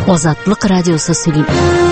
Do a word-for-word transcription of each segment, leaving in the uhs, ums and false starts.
Азатлык радиосы сөйли.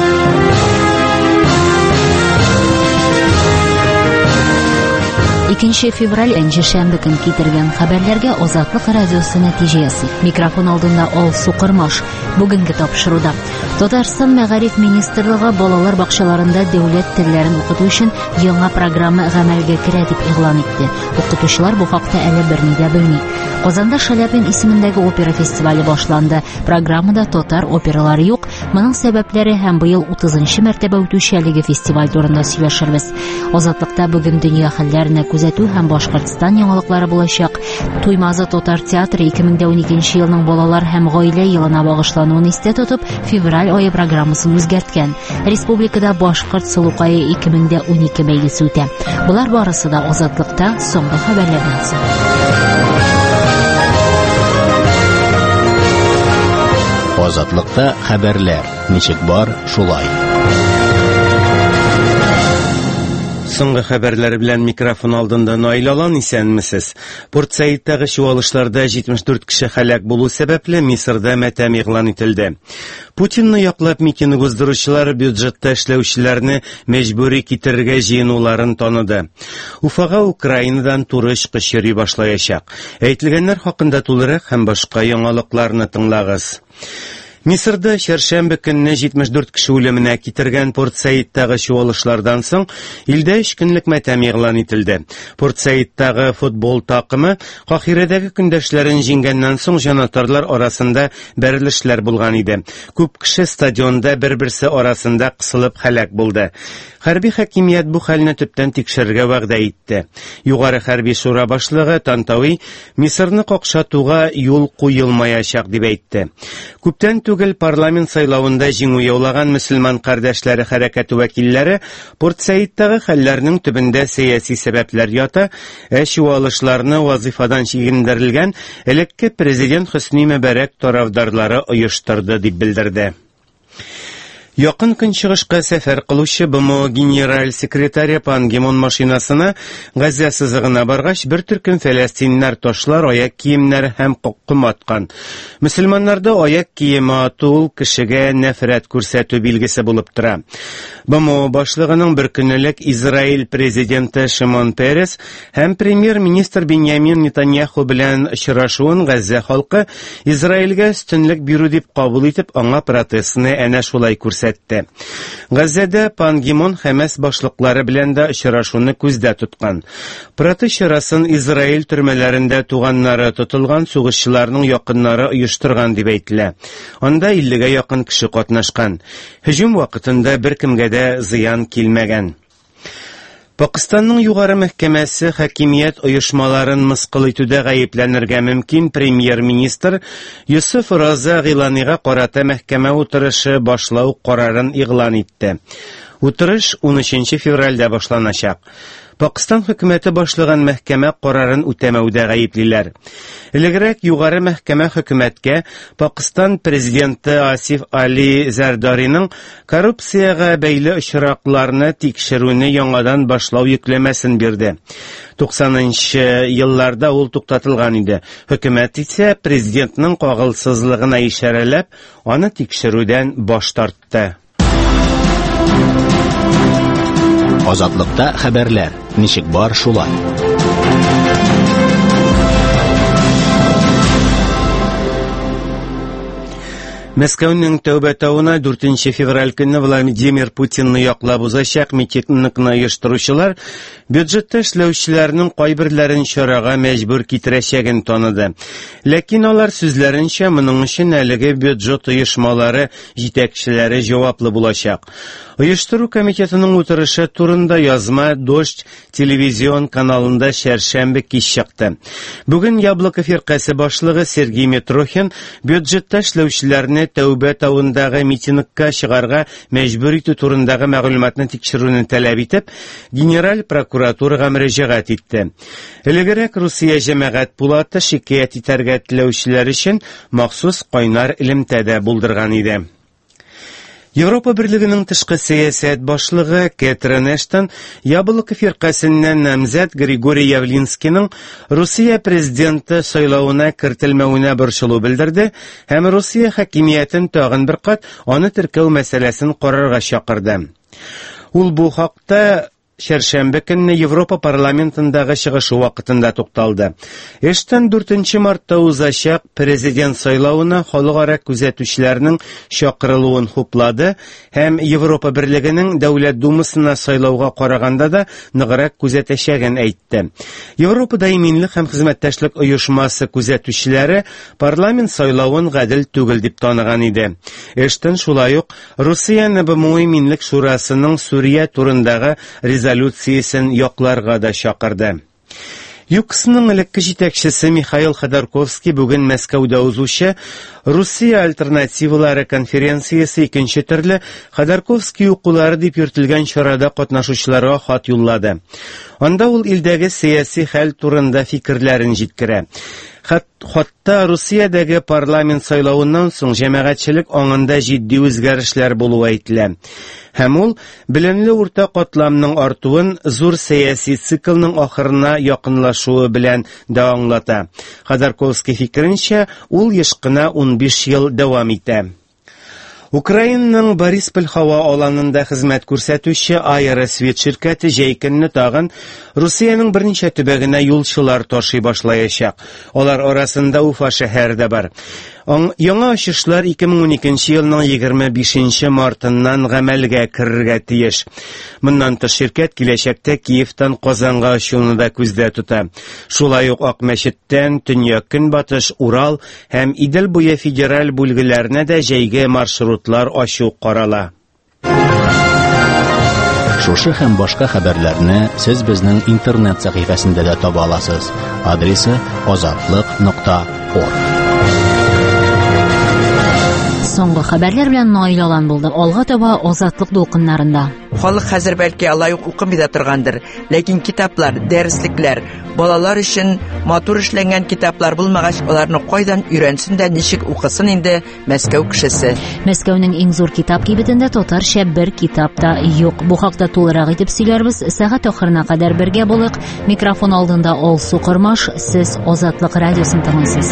икенче февраль энҗе шәмбе көн китергән хәбәрләргә Азатлык радиосы нәтиҗә ясый. Микрофон алдында Ал Сукырмаш. Бүгенге тапшыруда Татарстан Мәгариф министрлыгы балалар бакчаларында дәүләт телләрен укыту өчен яңа программа гамәлгә керә дип игълан итте. Укытучылар бу хакта әле берни дә белми. Казанда Шаляпин исемендәге опера фестивале башланды. Программада татар опералары юк. Моның сәбәпләре һәм быел утызынчы мәртәбә үтүче әлеге фестиваль турында сөйләшербез. Азатлыкта бүген дөнья хәлләренә күзәтү һәм Башкортстан яңалыклары булачак. Туймазы татар театры ике мең уникенче елның балалар һәм гаилә елына багышлануын истә тотып, февраль ае программасын үзгәрткән. Республикада Башкорт Сылукае ике мең унике бәйгесе үтә. Булар барысы да Азатлыкта соңгы хәбәрләрдән соң. Азатлыкта хәбәрләр. Ничек бар, шулай. Соңгы хәбәрләр белән микрофон алдында Наил Алан, исәнмесез? Порт Саидтагы чуалышларда җитмеш дүрт кеше һәлак булу сәбәпле Мисырда матәм игълан ителде. Путинны яклап митинг уздыручылар бюджетта эшләүчеләрне мәҗбүри китерергә җыенуларын таныды. Уфага Украинадан турыш кыш йөри башлаячак. Әйтелгәннәр хакында тулырак һәм башка яңалыкларны тыңлагыз. Мисырда чәршәмбе көнне җитмеш дүрт кеше үлеменә китергән Порт Саидтагы чуалышлардан соң илдә өч көнлек матәм игълан ителде. Порт Саидтагы футбол такымы Кахирадагы көндәшләрен җиңгәннән соң җанатарлар арасында бәрелешләр булган иде. Күп кеше стадионда бер-берсе арасында кысылып һәлак булды. Хәрби хакимият бу хәлне төптән тикшерергә вәгъдә итте. Югары хәрби шура башлыгы Тантауи Мисырны какшатуга юл куелмаячак дип әйтте. Күптән түгел парламент сайлавында җиңү яулаган мөселман кардәшләре хәрәкәте вәкилләре Порт Саидтагы хәлләрнең төбендә сәяси сәбәпләр ята, ә чуалышларны вазифадан чигендерелгән элекке президент Хөсни Мөбарәк тарафдарлары оештырды дип белдерде. Якын көнчыгышка сәфәр кылучы БМО генераль секретаре Пан Ги Мун машинасына Газа сызыгына баргач бер төркем фәләстиннәр ташлар, аяк киемнәре һәм ком аткан. Мөселманнарда аяк киеме ату кешегә нәфрәт күрсәтү билгесе булып тора. БМО башлыгының бер көнлек Израиль президенты Шимон Перес һәм премьер-министр Беньямин Нетаньяху белән очрашуын Газа халкы Израильгә өстенлек бирү дип кабул итеп, аңа протестны әнә шулай күрсәтте. Газада Пан Ги Мун Хәмәс башлыклары белән дә очрашуны күздә тоткан. Протест чарасын Израиль төрмәләрендә туганнары тотылган сугышчыларның якыннары оештырган дип әйтелә. Анда иллегә якын кеше катнашкан. Һөҗүм вакытында бер кемгә дә зыян килмәгән. Пакистанның югары мәхкәмәсе хакимият оешмаларын мыскыл итүдә гаепләнергә мөмкин премьер-министр Юсуф Раза Гиланига карата мәхкәмә утырышы башлау карарын игълан итте. Утырыш унөченче февральдә башланачак. Пакистан хөкүмәте башлыган мәхкәмә карарын үтәмәүдә гаеплиләр. Элегрәк югары мәхкәмә хөкүмәткә Пакистан президенты Асиф Али Зардариның коррупциягә бәйле очракларны тикшерүне яңадан башлау йөкләмәсен бирде. туксанынчы елларда ул туктатылган иде. Хөкүмәт исә президентның кагылсызлыгына ишарәләп, аны тикшерүдән баш тартты. Азатлыкта хәбәрләр. Ничек бар, шулай. Мәскәүнең Тәүбә тауына дүртенче февраль көнне Владимир Путинны яклап узачак митингны оештыручылар бюджетта эшләүчеләрнең кайберләрен чарага мәҗбүр китерәчәген таныды. Ләкин алар сүзләренчә моның өчен әлеге бюджет оешмалары җитәкчеләре җаваплы булачак. Оештыру комитетының утырышы турында язма Дождь телевизион каналында чәршәмбе кич чыкты. Бүген Яблоко фиркасы башлыгы Сергей Митрохин бюджетта эшләүчеләрне Тәүбә тауындагы митингка чыгарга мәҗбүр итү турындагы мәгълүматны тикшерүне таләп итеп, генераль прокуратурага мөрәҗәгать итте. Элегрәк Русия җәмәгать пулаты шикаят итәргә теләүчеләр өчен махсус кайнар элемтәдә булдырган иде. Европа Берлегенең тышкы сәясәт башлыгы Кэтрин Эштон Яблоко фиркасыннан намзәт Григорий Явлинскийның Русия президенты сайлауына кертелмәвенә борчылу белдерде һәм Русия хакимиятен тагын бер кат аны теркәү мәсьәләсен карарга чакырды. Ул бу хакта Шәршәмбе көнне Европа парламентындагы чыгышы вакытында тукталды. Эштон дүртенче мартта узачак президент сайлауына халыкара күзәтүчеләрнең чакырылуын хуплады һәм Европа Берлегенең Дәүләт Думасына сайлауга караганда да ныграк күзәтәчәген әйтте. Европа даиминлек һәм хезмәттәшлек оешмасы күзәтүчеләре парламент сайлавын гадел түгел дип таныган иде. Эштон шулай ук Русияны БМО Минлек шурасының Сүрия турындагы резолюциясын якларга да чакырды. ЮКСның элекке җитәкчесе Михаил Ходорковский бүген Мәскәүдә узучы Русия альтернативалары конференциясе икенче төрле Ходорковский укулары дип йөртелгән чарада катнашучыларга хат юллады. Анда ул илдәге сияси хәл турында фикерләрен җиткерә. Хатта Русиядәге парламент сайлауыннан соң җәмәгатьчелек аңында җитди үзгәрешләр булуы әйтелә. Һәм ул белемле урта катламның артуын зур сәяси циклның ахырына якынлашуы белән дәвамлата. Ходорковский фикеренчә, ул еш кына ун биш ел дәвам итә. Украинаның Борисполь һава аланында хезмәт күрсәтүче Аэросвет ширкәте җәйкенне тагын Русиянең берничә төбәгенә юлчылар ташый башлаячак. Алар арасында Уфа шәһәре дә бар. Яңа ачышлар ике мең уникенче елның егерме бишенче мартыннан гамәлгә керергә тиеш. Моннан тыш ширкәт киләчәктә Киевтан Казанга ачуны да күздә тота. Шулай ук Ак мәчеттән Төньяк Көнбатыш, Урал һәм Идел буе федераль бүлгеләренә дә җәйге маршрутлар ачу карала. Шушы һәм башка хәбәрләрне сез безнең интернет сәхифәсендә дә таба аласыз. Адресы азатлык нокта орг. Соңгы хәбәрләр белән Наил Алан булды. Алга таба Азатлык дулкыннарында. Халык хәзер бәлки алай ук укымый да торгандыр, ләкин китаплар, дәреслекләр, балалар өчен матур эшләнгән китаплар булмагач, аларны кайдан өйрәнсен дә, ничек укысын инде Мәскәү кешесе. Мәскәүнең иң зур китап кибетендә татарча бер китап та юк. Бу хакта тулырак итеп сөйләрбез. Сәгать ахырына кадәр бергә булык. Микрофон алдында Алсу Кырмаш, сез Азатлык радиосын тыңлыйсыз.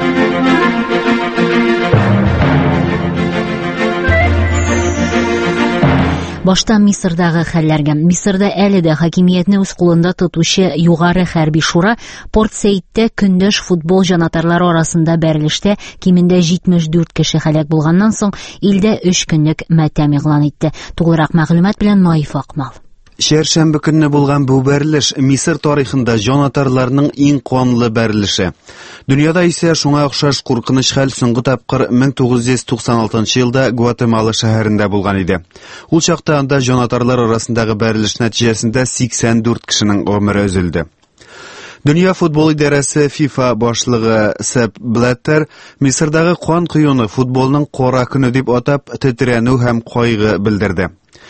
Башта Мисырдагы хәлләргә. Мисырда әле дә хакимиятне үз кулында тотучы югары хәрби шура Порт-Саидтә көндәш футбол җанатарлары арасында бәрелештә кимендә җитмеш дүрт кеше һәлак булганнан соң илдә өч көнлек матәм игълан итте. Тугрырак мәгълүмат белән Наиф Акмал. Шәршәмбе көнне булган бу бәрелеш Мисыр тарихында җанатарларның иң канлы бәрелеше. Дөньяда исә шуңа охшаш куркыныч хәл соңгы тапкыр мең тугыз йөз туксан алтынчы елда Гватемала шәһәрендә булган иде. Ул чакта анда җанатарлар арасындагы бәрелеш нәтиҗәсендә сиксән дүрт кешенең гомере өзелде. Дөнья футбол идарәсе FIFA башлыгы Sepp Blatter Мисырдагы кан коюны футболның кара көне дип атап тетрәнү һәм кайгы белдерде.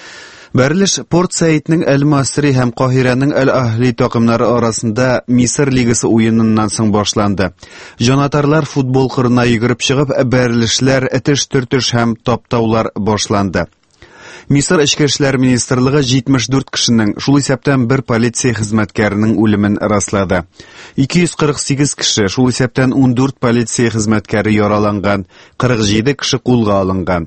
Бәрелеш Порт-Саидның Әл-Масри һәм Каһирәнең Әл-Ахли такымнары арасында Мисыр лигасы уеныннан соң башланды. Җанатарлар футбол кырына йөгереп чыгып, бәрелешләр, этеш-төртеш һәм таптаулар башланды. Мисыр эчке эшләр министрлыгы җитмеш дүрт кешенең, шул исәптән бер полиция хезмәткәренең үлемен раслады. ике йөз кырык сигез кеше, шул исәптән ун дүрт полиция хезмәткәре яраланган, кырык җиде кеше кулга алынган.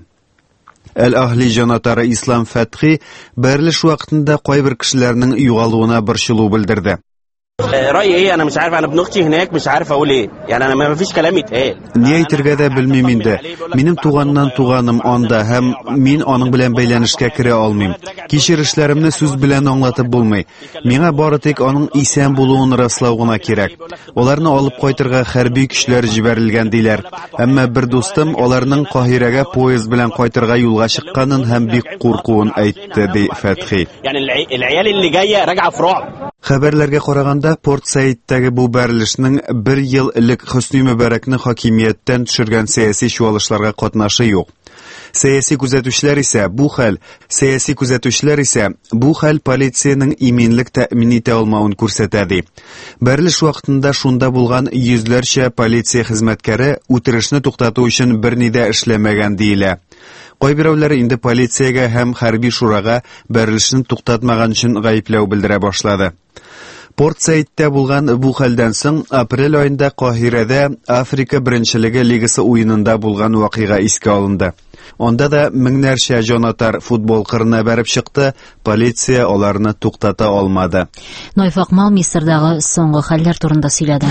Әл-Ахли җанатары Ислам Фәтхи бәрелеш вакытында кайбер кешеләрнең югалуына борчылу белдерде. رأيي ايه انا مش عارف انا ابن اختي هناك مش عارف اقول ايه يعني انا ما فيش كلام يتقال Ни әйтергә дә белмим инде. Минем туганнан туганым анда һәм мин аның белән бәйләнешкә керә алмыйм. Кичерешләремне сүз белән аңлатып булмый. Миңа бары тик аның исән булуын раслау гына кирәк. Аларны алып кайтырга хәрби көчләр җибәрелгән диләр. Әмма бер дустым аларның Каһирәгә поезд белән кайтырга юлга чыкканын һәм бик куркуын әйтте, ди Фәтхи. يعني العيال اللي جايه راجعه في رعب. Хәбәрләргә караганда, Порт-Саидтәге бу бәрелешнең бер ел элек Хөсни Мөбарәкне хакимияттән төшергән сәяси чуалышларга катнашы юк. Сәяси күзәтүчеләр исә бу хәл, сәяси күзәтүчеләр исә бу хәл полициянең иминлек тәэмин итә алмавын күрсәтә ди. Бәрелеш вакытында шунда булган йөзләрчә полиция хезмәткәре үтерешне туктату өчен берни дә эшләмәгән диелә. Кайберәүләр инде полициягә һәм хәрби шурага бәрелешне туктатмаган өчен гаепләү белдерә башлады. Порт-Саидтә булган бу хәлдән соң апрель аенда Каһирәдә Африка беренчелеге лигасы уенында булган вакыйга искә алынды. Онда да меңнәрчә җанатар футбол кырына бәреп чыкты, полиция аларны туктата алмады. Найфакмал Мисырдагы соңгы хәлләр турында сөйләде.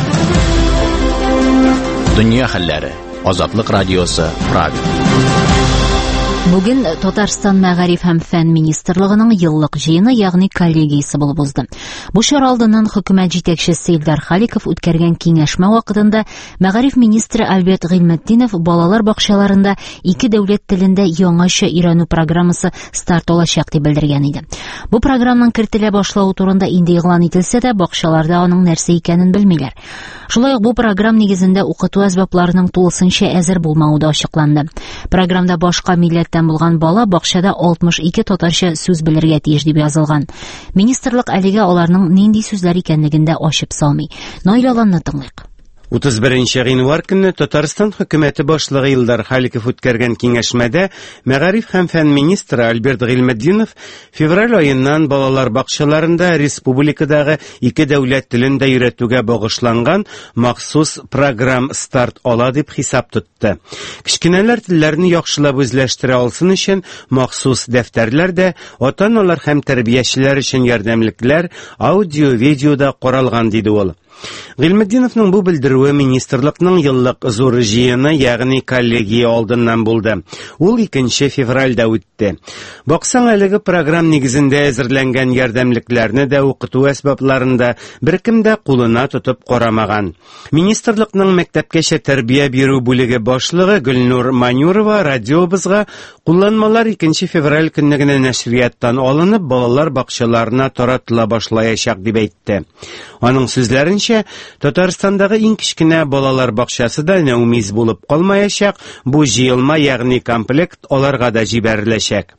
Дөнья хәлләре. Азатлык радиосы Правил. Бүген Татарстан мәгариф һәм фән министрлыгының еллык җыены, ягъни коллегиясе булып узды. Бу чара алдыннан хөкүмәт җитәкчесе Илдар Халиков үткәргән киңәшмә вакытында мәгариф министры Альберт Гыйлметдинов балалар бакчаларында ике дәүләт телендә яңача өйрәнү программасы старт алачак дип белдергән иде. Бу программаның кертелә башлауы турында инде игълан ителсә дә, бакчаларда аның нәрсә икәнен белмиләр. Шулай ук бу программа нигезендә укыту әсбапларының тулысынча әзер булмауы да ачыкланды. Программада башка милләттән булган бала бакчада алтмыш ике татарча сүз белергә тиеш дип язылган. Министрлык әлегә аларның нинди сүзләр икәнлеген дә ачып салмый. Наилаланны тыңлыйк. утыз беренче гыйнвар көнне Татарстан хөкүмәте башлыгы Илдар Халиков үткәргән киңәшмәдә мәгариф һәм фән министры Альберт Гыйлметдинов февраль аеннан балалар бакчаларында республикадагы ике дәүләт телендә өйрәтүгә багышланган махсус программ старт ала дип хисап тотты. Кичкенәләр телләрне яхшылап үзләштерә алсын өчен махсус дәфтәрләр дә, ата-аналар һәм тәрбиячеләр өчен ярдәмлекләр аудио-видеода каралган диде ул. Гыйлметдиновның бу белдерүе министрлыкның еллык зур җыены, ягъни коллегия алдыннан булды. Ул икенче февральдә үтте. Баксаң, әлеге программ нигезендә әзерләнгән ярдәмлекләрне дә укыту әсбапларында беркем дә кулына тотып карамаган. Министрлыкның мәктәпкәчә тәрбия бирү бүлеге башлыгы Гөлнур Манюрова радиобызга кулланмалар икенче февраль көнне генә нәшрияттан алынып, балалар бакчаларына таратыла башлаячак дип әйтте. Аның сүзләренчә, Татарстандагы иң кичкенә балалар бакчасы да нәүмиз булып калмаячак, бу җыелма, ягъни комплект аларга да җибәреләчәк.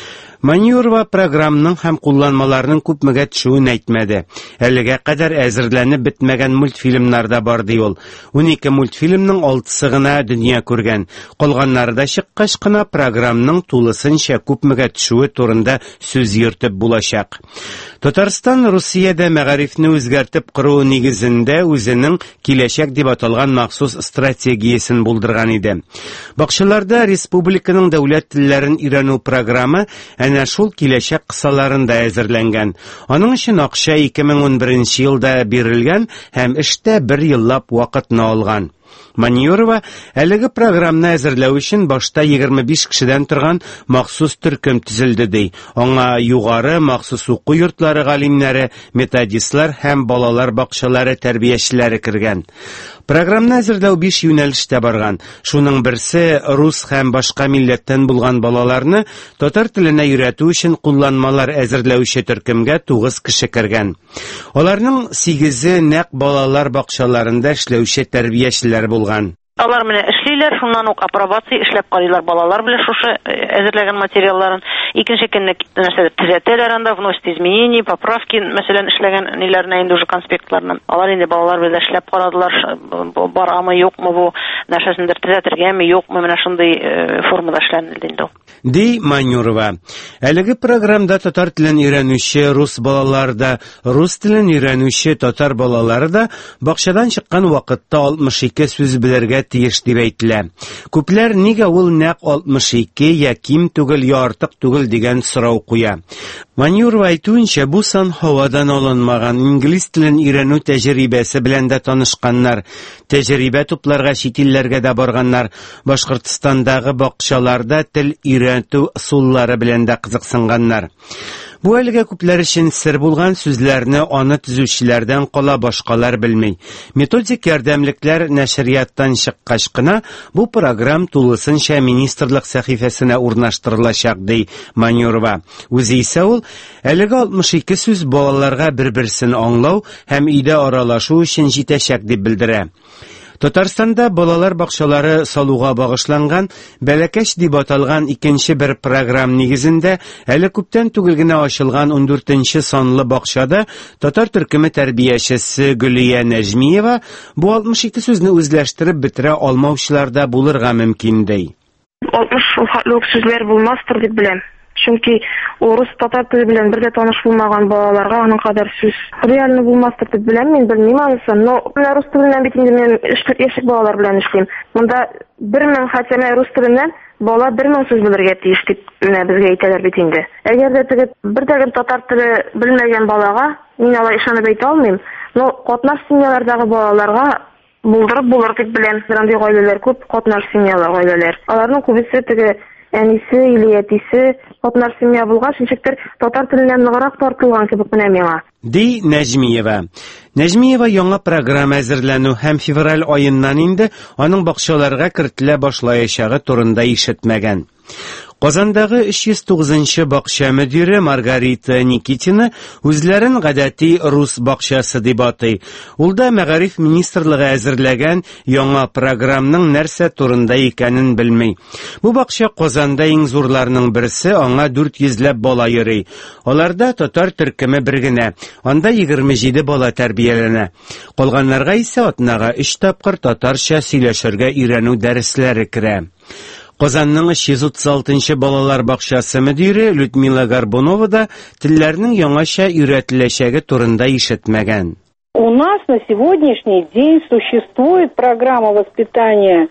Манюрова программның һәм кулланмаларның күпмегә төшүен әйтмәде. Әлегә кадәр әзерләнеп бетмәгән мультфильмнар да бар ди ул. унике мультфильмның алтысы гына дөнья күргән. Калганнары да чыккач кына программның тулысынча күпмегә төшүе турында сүз йөртеп булачак. Татарстан Русиядә мәгарифне үзгәртеп кору нигезендә үзенең киләчәк дип аталган махсус стратегиясен булдырган иде. Бакчаларда республиканың дәүләт телләрен өйрәнү программы әнә шул киләчәк кысаларында әзерләнгән. Аның өчен акча ике мең унберенче елда бирелгән һәм эштә бер еллап вакытны алган. Манюрова әлеге программны әзерләү өчен башта егерме биш кешедән торган махсус төркем төзелде ди. Аңа югары махсус уку йортлары галимнәре, методистлар һәм балалар бакчалары тәрбиячеләре кергән. Программны әзерләү биш юнәлештә барган. Шуның берсе рус һәм башка милләттән булган балаларны татар теленә өйрәтү өчен кулланмалар әзерләүче төркемгә тугыз кеше кергән. Аларның сигезе нәкъ балалар бакчаларында эшләүче тәрбиячеләр булган. Алар менә эшлиләр, шуннан ук апробация эшләп карыйлар балалар белән шушы әзерләгән материалларын. Икенче көнне нәрсәдә төзәтәләр, анда вносит изменения, поправки, мәсәлән, эшләгән ниләрне инде уже конспектларны. Алар инде балалар белән эшләп карадылар, барамы, юкмы бу, нәрсәсендер төзәтергәме, юкмы, менә шундый формада эшләнде инде ул. Ди Манюрова. Әлеге программда татар телен өйрәнүче рус балалары да, рус телен өйрәнүче татар балалары да бакчадан чыккан вакытта алтмыш ике сүз белергә тиеш дип әйтелә. Күпләр нигә ул нәкъ алтмыш ике я ким түгел, я артык түгел дигән сорау куя. Манюрова әйтүенчә, бу сан һавадан алынмаган, инглиз телен өйрәнү тәҗрибәсе белән дә танышканнар, тәҗрибә тупларга чит илләргә дә барганнар, Башкортостандагы бакчаларда тел өйрәтү усуллары белән дә кызыксынганнар. Бу әлегә күпләр өчен сер булган сүзләрне аны төзүчеләрдән кала башкалар белми. Методик ярдәмлекләр нәшрияттан чыккач кына бу программ тулысынча министрлык сәхифәсенә урнаштырылачак ди Манюрова. Үзе исә ул әлегә алтмыш ике сүз балаларга бер-берсен аңлау һәм өйдә аралашу өчен җитәчәк дип белдерә. Татарстанда балалар бакчалары салуга багышланган бәләкәч дип аталган икенче бер программ нигезендә әле күптән түгел генә ачылган ундүртенче санлы бакчада татар төркеме тәрбиячесе Гөлия Нәҗмиева бу алтмыш ике сүзне үзләштереп бетерә алмаучыларда булырга мөмкин ди. алтмыш хатлык сүзләр булмастыр дип беләм. Чөнки урыс, татар теле белән бергә таныш булмаган балаларга аның кадәр сүз реально булмастыр дип беләм. Мин белмим анысын. Но менә рус теленнән бит инде мен өч дүрт яшьлек балалар белән эшлим. Монда бер мең хәтемә рус теленнән бала бер мең сүз белергә тиеш дип менә безгә әйтәләр бит инде. Әгәр дә теге бер дә татар теле белмәгән балага мин алай ышанып әйтә алмыйм. Но катнаш семьялардагы балаларга булдырып булыр дип беләм. Андый гаиләләр күп, катнаш семьялар гаиләләр. Аларның күбесе теге әнисе или әтисе катнаш семья булган, шунчыктыр татар теленнән ныграк тартылган кебек менә миңа. Ди Нәҗмиева. Нәҗмиева яңа программа әзерләнү һәм февраль аеннан инде аның бакчаларга кертелә башлаячагы турында ишетмәгән. Казандагы өч йөз тугызынчы бакча мөдире Маргарита Никитина үзләрен гадәти рус бакчасы дип атый. Ул да Мәгариф министрлыгы әзерләгән яңа программның нәрсә турында икәнен белми. Бу бакча Казанда иң зурларның берсе, аңа дүрт йөзләп бала йөри. Аларда татар төркеме бер генә. Анда егерме җиде бала тәрбияләнә. Калганнарга исә атнага өч тапкыр татарча сөйләшергә өйрәнү дәресләре керә. Казанның өч йөз утыз алтынчы балалар бакчасы мөдире Людмила Горбунова да телләрнең яңаша өйрәтеләчәге турында ишетмәгән. У нас на сегодняшний день существует программа воспитания.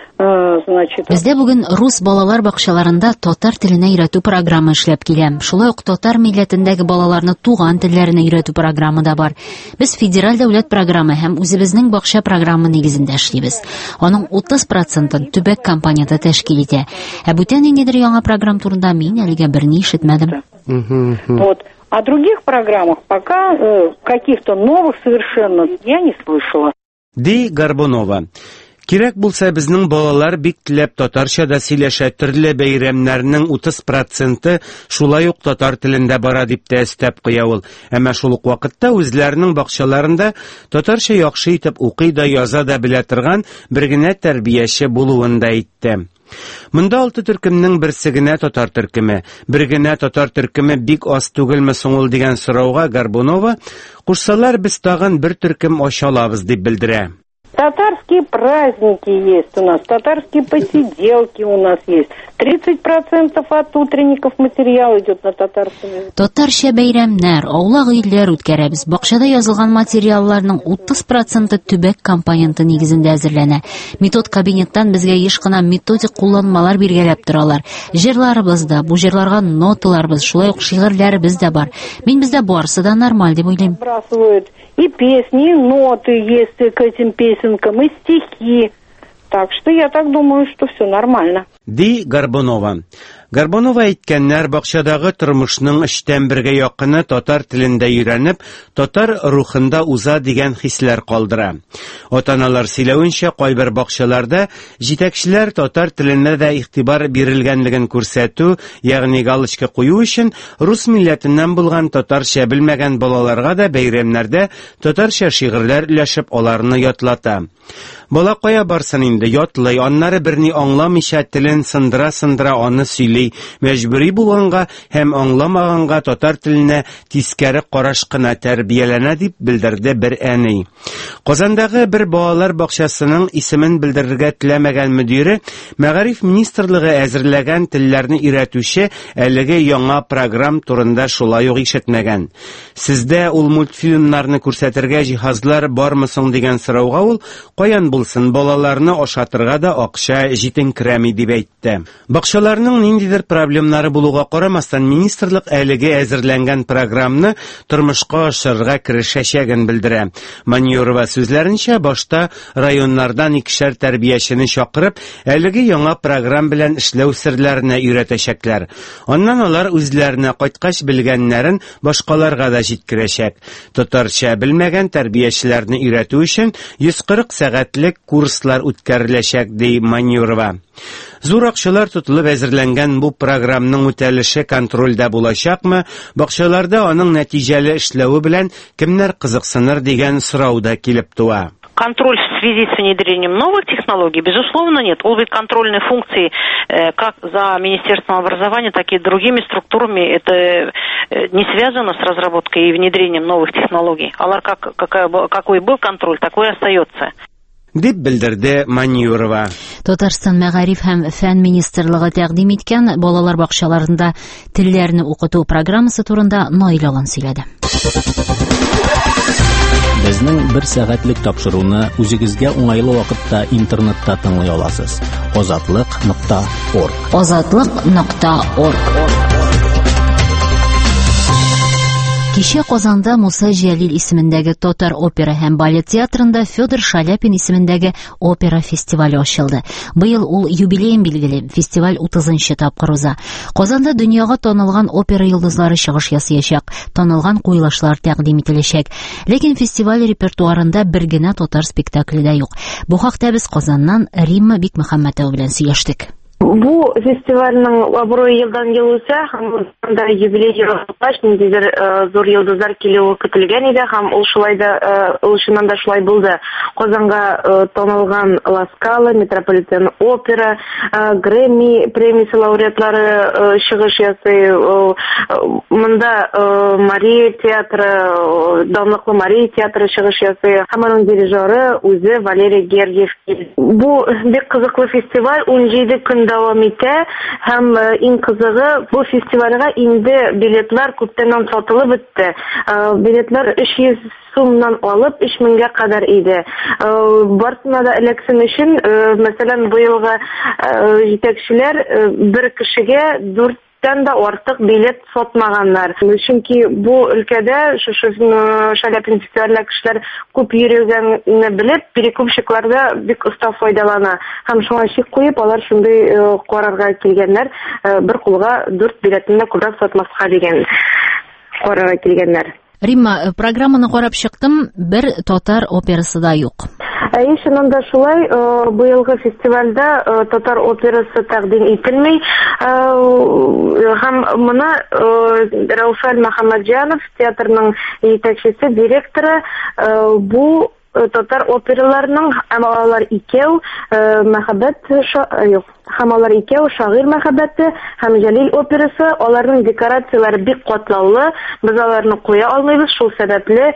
Бездә бүген рус балалар бакчаларында татар теленә өйрәтү программы эшләп килә. Шулай ук татар милләтендәге балаларны туган телләренә өйрәтү программы да бар. Без федераль дәүләт программы һәм үзебезнең бакча программы нигезендә эшлибез. Аның утыз процентын төбәк компанияда тәшкил итә. Ә бүтән ниндидер яңа программ турында мин әлегә берни ишетмәдем. Вот. О других программах пока э, каких-то новых совершенно я не слышала. Ди Горбунова. Кирәк булса безнең балалар бик теләп татарча да сөйләшә, төрле бәйрәмнәрнең утыз проценты шулай ук татар телендә бара дип тә өстәп куя ул. Әмма шул ук вакытта үзләренең бакчаларында татарча яхшы итеп укый да, яза да белә торган бер генә тәрбияче булуын да әйтте. Монда алты төркемнең берсе генә татар төркеме. Бер генә татар төркеме бик аз түгелме соң ул дигән сорауга Горбунова, кушсалар без тагын бер төркем ачалабыз дип белдерә. Татарские праздники есть у нас, татарские посиделки у нас есть. тридцать процентов от утренников материал идет на татарском языке. Татарча бәйрәмнәр, аулак өйләр үткәрәбез. Бакчада язылган материалларның утыз проценты төбәк компоненты нигезендә әзерләнә. Метод кабинеттан безгә еш кына методик кулланмалар биргәләп торалар. Җырларыбыз да, бу җырларга ноталарыбыз, шулай ук шигырьләребез дә бар. Мин бездә барысы да нормаль дип уйлыйм. И песни, и ноты есть к этим песенкам, и стихи. Так что я так думаю, что все нормально. Ди Горбунова. Горбунова әйткәннәр бакчадагы тормышның эштән бергә якыны татар телендә өйрәнеп, татар рухында уза дигән хисләр калдыра. Ата-аналар сөйләвенчә, кайбер бакчаларда җитәкчеләр татар теленә дә игътибар бирелгәнлеген күрсәтү, ягъни галочка кую өчен рус милләтеннән булган татарча белмәгән балаларга да бәйрәмнәрдә татарча шигырьләр өләшеп аларны ятлата. Бала кая барсын инде, ятлый, аннары берни аңламыйча телен сындыра-сындыра аны сөйли, мәҗбүри булганга һәм аңламаганга татар теленә тискәре караш кына тәрбияләнә дип белдерде бер әни. Казандагы бер балалар бакчасының исемен белдерергә теләмәгән мөдире Мәгариф министрлыгы әзерләгән телләрне өйрәтүче әлеге яңа программ турында шулай ук ишетмәгән. Сездә ул мультфильмнарны күрсәтергә җиһазлар бармы соң дигән сорауга ул каян булсын, балаларны ашатырга да акча җитенкерәми дип әйтте. Бакчаларның ниндидер проблемнары булуга карамастан министрлык әлеге әзерләнгән программны тормышка ашырырга керешәчәген белдерә. Маньюрова сүзләренчә, башта районнардан икешәр тәрбиячене чакырып, әлеге яңа программ белән эшләү серләренә өйрәтәчәкләр. Аннан алар үзләренә кайткач белгәннәрен башкаларга да җиткерәчәк. Татарча белмәгән тәрбиячеләрне өйрәтү өчен йөз кырык сәгатьлек курслар үткәреләчәк, ди Маньюрова. Зур акчалар тотылып әзерләнгән бу программның үтәлеше контрольдә булачакмы, бакчаларда аның нәтиҗәле эшләве белән кемнәр кызыксыныр дигән сорау да килеп туа. Контроль в связи с внедрением новых технологий, безусловно, нет. Он будет контрольной функцией э, как за Министерством образования, так и другими структурами. Это э, не связано с разработкой и внедрением новых технологий. Алар как, какая, какой был контроль, такой и остается. дип белдерде Маньюрова. Татарстан мәгариф һәм фән министрлыгы тәкъдим иткән балалар бакчаларында телләрне укыту программасы турында Наил Алан сөйләде. Безнең бер сәгатьлек тапшыруны үзегезгә уңайлы вакытта интернетта тыңлый аласыз. азатлык нокта орг. азатлык нокта орг. Кичә Казанда Муса Җәлил исемендәге Татар опера һәм балет театрында Федор Шаляпин исемендәге опера фестивале ачылды. Быел ул юбилейн билгеле, фестиваль утызынчы тапкыр уза. Казанда дөньяга танылган опера йолдызлары чыгыш ясаячак, танылган куелышлар тәкъдим ителәчәк. Ләкин фестиваль репертуарында бер генә татар спектакле дә юк. Бу хакта без Казаннан Римма Бикмөхәммәтова белән сөйләштек. Бу фестивальнең абруе елдан ел үсә, һәм анда юбилей ялгыш, ниндидер зур йолдызлар килүе көтелгән иде, һәм ул шулай да, ул чыннан да шулай булды. Казанга танылган Ла Скала, Метрополитен опера, Грэмми премиясе лауреатлары чыгыш ясый. Монда Мария театры, данлыклы Мария театры чыгыш ясый. Һәм аның дирижеры үзе Валерий Гергиев. Бу бик кызыклы фестиваль, ун җиде көн дәвам итә, һәм иң кызыгы, бу фестивальгә инде билетлар күптән сатылып бетте. Билетлар өч йөз сумнан алып өч меңгә кадәр иде. Барысына да эләксен өчен, мәсәлән, быелгы җитәкчеләр бер кешегә дүрт да артык билет сатмаганнар. Чөнки бу өлкәдә шушы Шаляпин фестивалендә кешеләр күп йөргәнне белеп, перекупщикларда бик оста файдалана. Һәм шуңа чик куеп, алар шундый карарга килгәннәр, бер кулга дүрт билетны күбрәк сатмаска дигән карарга килгәннәр. Римма, программаны карап чыктым, бер татар операсы да юк. Әй, шуннан да шулай, быелгы фестивальдә татар операсы тәкъдим ителми. Һәм моны Рауфал Мөхәммәтҗанов, театрның җитәкчесе, директоры, бу татар операларының һәм алар икәү мәхәббәт юк. Һәм алар икәү шагыйрь мәхәббәте һәм Җәлил операсы, аларның декорацияләре бик катлаулы. Без аларны куя алмыйбыз, шул сәбәпле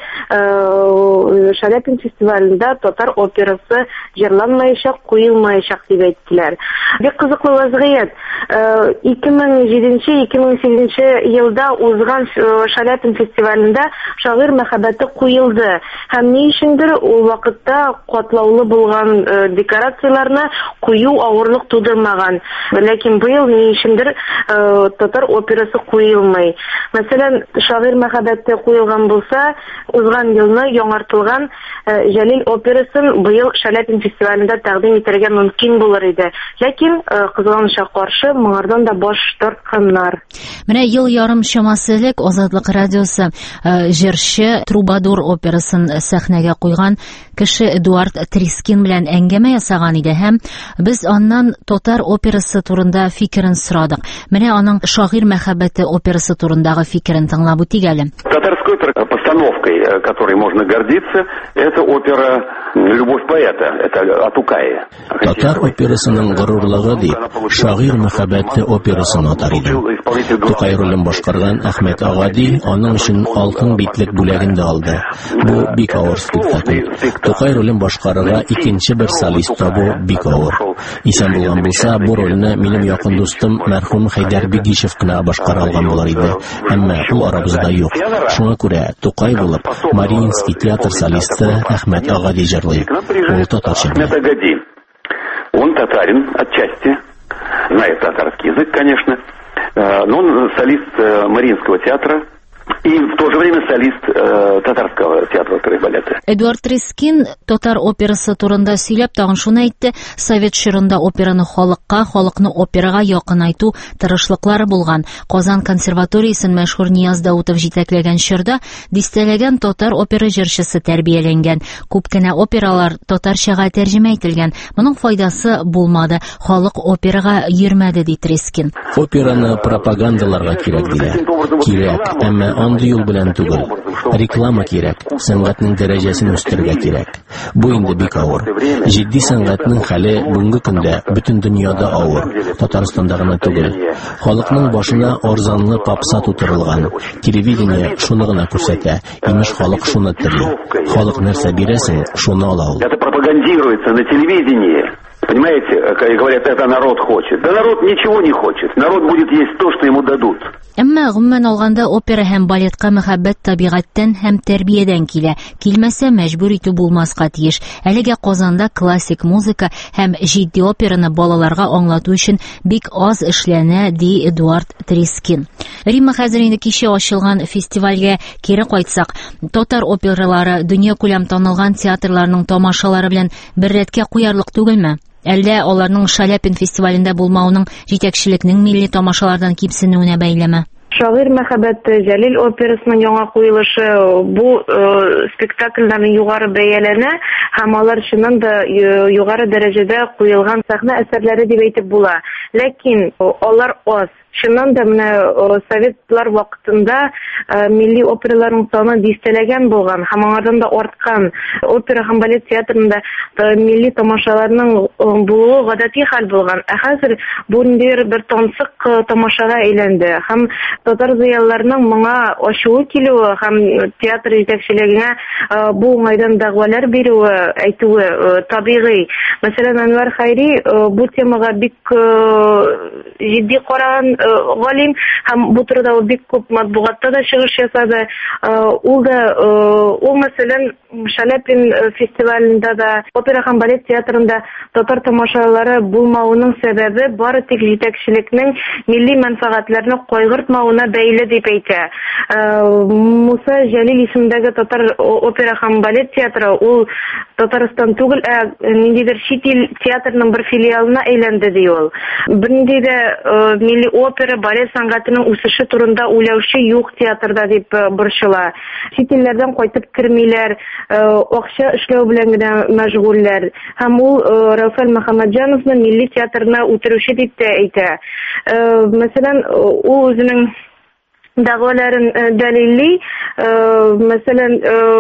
Шаляпин фестивалендә татар операсы җырланмаячак, куелмаячак дип әйттеләр. Бик кызыклы вазгыять. ике мең җиденче - ике мең сигезенче елда узган Шаляпин фестивалендә шагыйрь мәхәббәте куелды. Һәм ни өчендер ул вакытта катлаулы булган декорацияләрне кую авырлык тудырмаган. Ләкин быел ни өчендер татар операсы куелмый. Мәсәлән, шагыйрь мәхәббәте куелган булса, узган елны яңартылган Җәлил операсын быел Шаляпин фестивалендә тәкъдим итәргә мөмкин булыр иде. Ләкин кызганычка каршы моңардан да баш тартканнар. Менә ел ярым чамасы элек Азатлык радиосы җырчы Трубадур операсын сәхнәгә куйган кеше Эдуард Трискин белән әңгәмә ясаган иде һәм без аннан татар операсы турында фикерен сорадык. Менә аның шагыйрь мәхәббәте операсы турындагы фикерен тыңлап үтик әле. Татарской постановкой, которой можно гордиться, это опера «Любовь поэта», это от Тукая. Татар операсының горурлыгы дип, шагыйрь мәхәббәте операсын атар иде. Тукай ролен башкарган Әхмәт Агади аның өчен алтын битлек бүләген дә алды. Бу бик авыр спектакль. Тукай ролен башкарырга икенче бер солист табу бик авыр. Исән булган булса, бу рольне минем якын дустым мәрхүм Хәйдәр Бигишев кына башкара алган булар иде. Әмма ул арабызда юк. Шуңа күрә Тукай булып, Мариинский театр солисты Әхмәт Агади җырлый. Ул татарча. Он татарин отчасти, знает татарский язык, конечно, но он солист Мариинского театра. И в то же время солист э, татарского театра оперы и балета. Эдуард Трискин татар операсы турында сөйләп тагын шуны әйтте. Совет чорында операны халыкка, халыкны операга якынайту тырышлыклары булган. Казан консерваториясен мәшһүр Нияз Даутов җитәкләгән чорда дистәләгән татар опера җырчысы тәрбияләнгән. Күп кенә опералар татарчага тәрҗемә ителгән. Моның файдасы булмады. Халык операга йөрмәде ди Трискин. Операны пропагандаларга кирәк диләр. Кирәк, әмма Андый юл белән түгел. Реклама кирәк, сәнгатьнең дәрәҗәсен үстерергә кирәк. Бу инде бик авыр. Җитди сәнгатьнең хәле бүгенге көндә бөтен дөньяда авыр. Татарстанда гына түгел. Халыкның башына арзанлы папса тутырылган. Телевидение шуны гына күрсәтә. Имеш халык шуны тели. Халык нәрсә бирәсең, шуны ала ул. Это пропагандируется на телевидении. Понимаете, говорят, это народ хочет. Да народ ничего не хочет. Народ будет есть то, что ему дадут. Әмма гомумән алганда опера һәм балетка мәхәббәт табигатьтән һәм тәрбиядән килә. Килмәсә мәҗбүр итү булмаска тиеш. Әлегә Казанда классик музыка һәм җитди операны балаларга аңлату өчен бик аз эшләнә, ди Эдуард Трискин. Римма, хәзер инде кичә ачылган фестивальгә кире кайтсак, татар опералары дөнья күләм танылган театрларның тамашалары белән бер рәткә куярлык түгелме? Әллә аларның Шаляпин фестивалендә булмауның җитәкчелекнең милли тамашалардан кимсенүенә бәйлеме? Шагыйрь мәхәббәте, Җәлил операсының яңа куелышы бу э, спектакльләрнең югары бәяләнә һәм алар чыннан да югары дәрәҗәдә куелган сәхнә әсәрләре дип әйтеп була. Ләкин алар аз. Чыннан да менә советлар вакытында милли операларның саны дистәләгән булган һәм аңардан да арткан. Опера һәм балет театрында милли тамашаларның булуы гадәти хәл булган. Ә хәзер бу бер тансык тамашага әйләнде һәм татар зыялыларының моңа ачуы килүе һәм театр җитәкчелегенә бу уңайдан дәгъвалар бирүе, әйтүе табигый. Мәсәлән, Әнвәр Хайри бу темага бик җитди караган галим һәм бу турыда ул бик күп матбугатта да чыгыш ясады. Ул да ул мәсәлән Шаляпин фестивалендә да опера һәм балет театрында татар тамашалары булмауының сәбәбе бары тик җитәкчелекнең милли мәнфәгатьләрне кайгыртмауына бәйле дип әйтә. Муса Җәлил исемендәге татар опера һәм балет театры ул Татарстан түгел, ә ниндидер чит ил театрының бер филиалына әйләнде ди ул. Бернинди дә милли опера, балет сәнгатенең үсеше турында уйлаучы юк театрда дип борчыла. Чит илләрдән кайтып кермиләр, акча эшләү белән генә мәшгульләр. Һәм ул Рафаэль Мөхәммәтҗановны милли театрына үтерүче дип тә әйтә. Мәсәлән, ул үзенең дәгъваларын дәлилли, мәсәлән,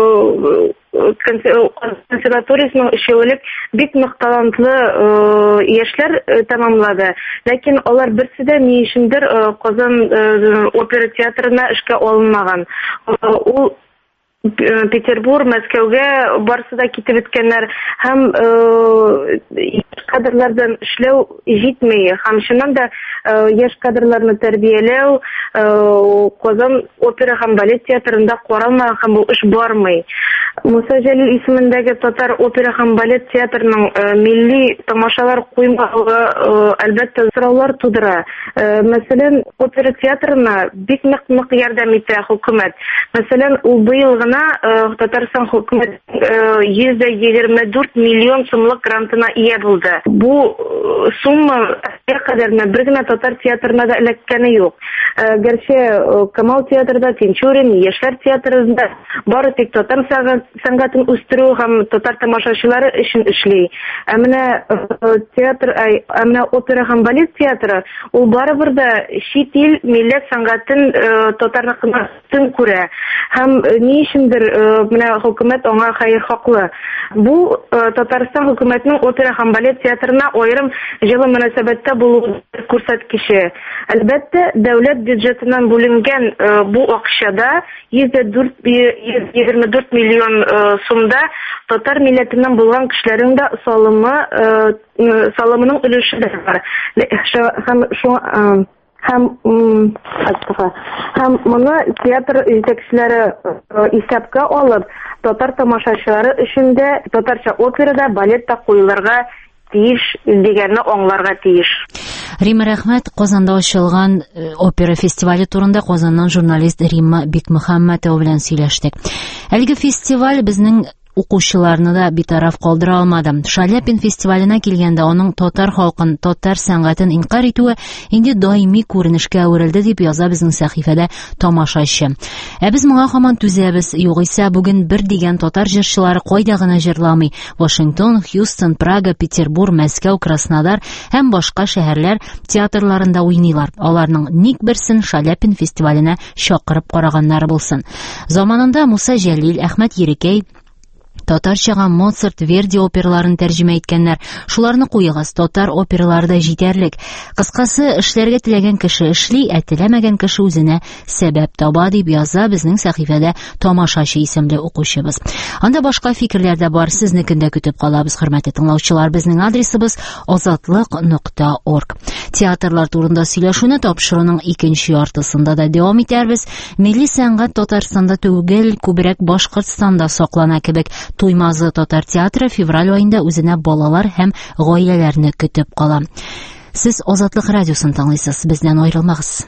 консерваториясының эшелек бик нык талантлы яшьләр тәмамлады. Ләкин алар берсе дә ни өчендер Казан опера театрына эшкә алынмаган. Ул Петербург, Мәскәүгә барсы да китеп беткәннәр һәм яшь кадрлардан эшләү җитмәй. Һәм чыннан да яшь кадрларны тәрбияләү Казан опера һәм балет театрында каралмаган һәм бу эш бармый. Муса Җәлил исемендәге татар опера һәм балет театрының милли тамашалар куймауы әлбәттә сораулар тудыра. Мәсәлән, опера театрына бик нык ярдәм итә хөкүмәт. Мәсәлән, ул быел Татарстан хөкүмәте йөз егерме дүрт миллион сумлык грантына ия булды. Бу сумма кадәрне бер генә татар театрына да эләккәне юк. Гәрчә Камал театрында, Тинчурин, Яшьләр театрында бары тик татар сәнгатен үстерү һәм татар тамашачылары өчен эшли. Ә менә театр, ә менә опера һәм балет театры ул барыбер да чит ил милләт сәнгатен татарлыкны күрә. Һәм ни өчендер менә хөкүмәт аңа хәер хаклы. Бу Татарстан хөкүмәтенең опера һәм балет театрына аерым җылы мөнәсәбәттә булуы күрсәткече. Әлбәттә, дәүләт бюджетыннан бүленгән бу акчада йөз егерме дүрт миллион сумда татар милләтеннән булган кешеләрнең дә салымы салымының өлеше бар. Һәм шуңа һәм һәм моны театр җитәкчеләре исәпкә алып, татар тамашачылары өчен дә татарча операда, балетта куелырга тиеш дигәнне аңларга тиеш. Римма, рәхмәт. Казанда ачылган опера фестивале турында Казаннан журналист Римма Бикмөхәммәтова белән сөйләштек. Әлеге фестиваль безнең укучыларны да битараф калдыра алмады. Шаляпин фестиваленә килгәндә аның татар халкын, татар сәнгатен инкар итүе инде даими күренешкә әверелде дип яза безнең сәхифәдә тамашачы. Ә без моңа һаман түзәбез, югыйсә бүген бер дигән татар җырчылары кайда гына җырламый. Вашингтон, Хьюстон, Прага, Петербург, Мәскәү, Краснодар һәм башка шәһәрләр театрларында уйныйлар. Аларның ник берсен Шаляпин фестиваленә чакырып караганнары булсын. Заманында Муса Җәлил, Әхмәт Ерекәй татарчага Моцарт, Верди операларын тәрҗемә иткәннәр. Шуларны куегыз, татар опералары да җитәрлек. Кыскасы, эшләргә теләгән кеше эшли, ә теләмәгән кеше үзенә сәбәп таба дип яза безнең сәхифәдә тамашачы исемле укучыбыз. Анда башка фикерләр дә бар, сезнекен дә көтеп калабыз, хөрмәтле тыңлаучылар. Безнең адресыбыз азатлык нокта орг. Театрлар турында сөйләшүне тапшыруның икенче яртысында да дәвам итәрбез. Милли сәнгать Татарстанда түгел, күбрәк Башкортстанда саклана кебек. Туймазы татар театры февраль айында үзенә балалар һәм гаиләләрне көтеп кала. Сез Азатлык радиосын тыңлыйсыз, бездән аерылмагыз.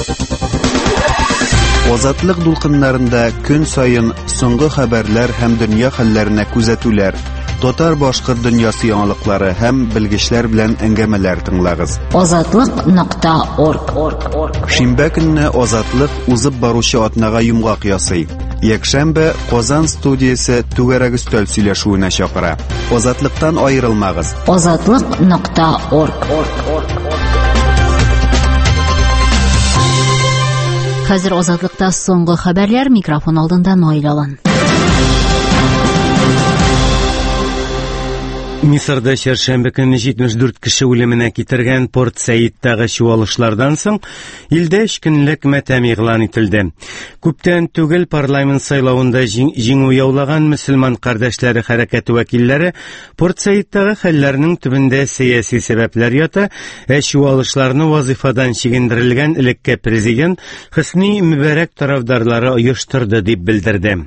Азатлык дулкыннарында көн сайын соңгы хәбәрләр һәм дөнья хәлләренә күзәтүләр, татар башкорт дөньясы яңалыклары һәм белгечләр белән әңгәмәләр тыңлагыз. азатлык нокта орг. Шимбә көнне Азатлык узып баручы атнага йомгак ясый. Якшәмбе Казан студиясе түгәрәк өстәл сөйләшүенә чакыра. Азатлыктан аерылмагыз. азатлык нокта орг. Хәзер Азатлыкта соңгы хәбәрләр, микрофон алдында Наил Алан. Мисырда чәршәмбе көнне җитмеш дүрт кеше үлеменә китергән Порт Саидтагы чуалышлардан соң илдә өч көнлек матәм игълан ителде. Күптән түгел парламент сайлауында җиңү яулаган мөселман кардәшләре хәрәкәте вәкилләре Порт Саидтагы хәлләрнең төбендә сәяси сәбәпләр ята, ә чуалышларны вазифадан чигендерелгән элекке президент Хөсни Мөбарәк тарафдарлары оештырды дип белдерде.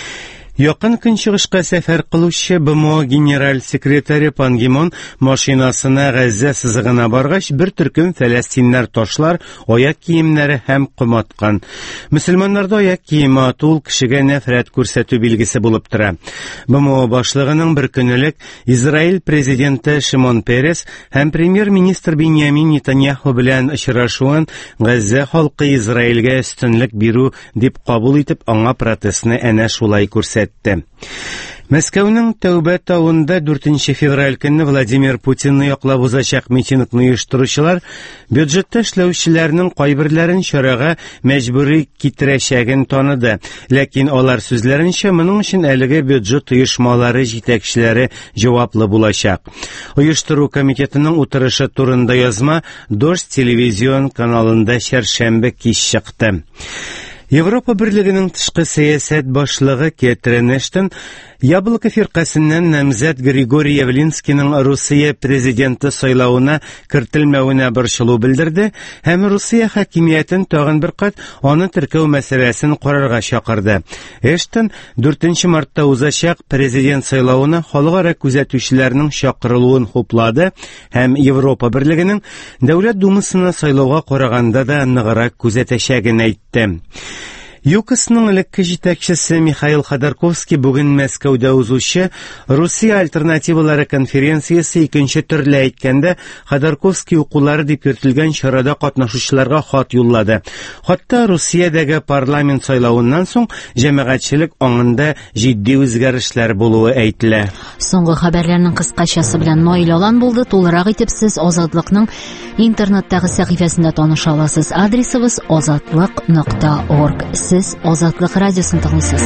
Якын көнчыгышка сәфәр кылучы БМО генераль секретаре Пан Ги Мун машинасына Газза сызыгына баргач, бер төркем фәләстиннәр ташлар, аяк киемнәре һәм куматкан. Мөселманнарда аяк киеме ату кешегә нәфрәт күрсәтү билгесе булып тора. БМО башлыгының бер көнлек Израиль президенты Шимон Перес һәм премьер-министр Беньямин Нетаньяху белән очрашуын Газза халкы Израильгә өстенлек бирү дип кабул итеп, аңа протестны әнә шулай күрсәтте. Мәскәүнең Тәүбә тауында дүртенче февраль көнне Владимир Путинны яклап узачак митингны оештыручылар бюджетта эшләүчеләрнең кайберләрен чарага мәҗбүри китерәчәген таныды. Ләкин алар сүзләренчә, моның өчен әлеге бюджет оешмалары җитәкчеләре җаваплы булачак. Оештыру комитетының утырышы турында язма Дождь телевизион каналында чәршәмбе кич чыкты. Европа Берлегенең тышкы сәясәт башлыгы Кэтрин Эштон Яблоко фиркасыннан намзәт Григорий Явлинскийның Русия президенты сайлауына кертелмәвенә борчылу белдерде һәм Русия хакимиятен тагын бер кат аны теркәү мәсьәләсен карарга чакырды. Эштон дүртенче мартта узачак президент сайлауына халыкара күзәтүчеләрнең чакырылуын хуплады һәм Европа Берлегенең Дәүләт Думасына сайлауга караганда да ныграк күзәтәчәген әйтте. ЮКОСның элекке җитәкчесе Михаил Ходорковский бүген Мәскәүдә узучы Русия альтернативалары конференциясе икенче төрле әйткәндә Ходорковский укулары дип йөртелгән чарада катнашучыларга хат юллады. Хатта Русиядәге парламент сайлауыннан соң җәмәгатьчелек аңында җитди үзгәрешләр булуы әйтелә. Соңгы хәбәрләрнең кыскачасы белән Наил Алан булды. Тулырак итеп сез Азатлыкның интернеттагы сәхифәсендә таныша аласыз. Адресыбыз азатлык нокта орг. Сез Азатлык радиосын тыңлыйсыз.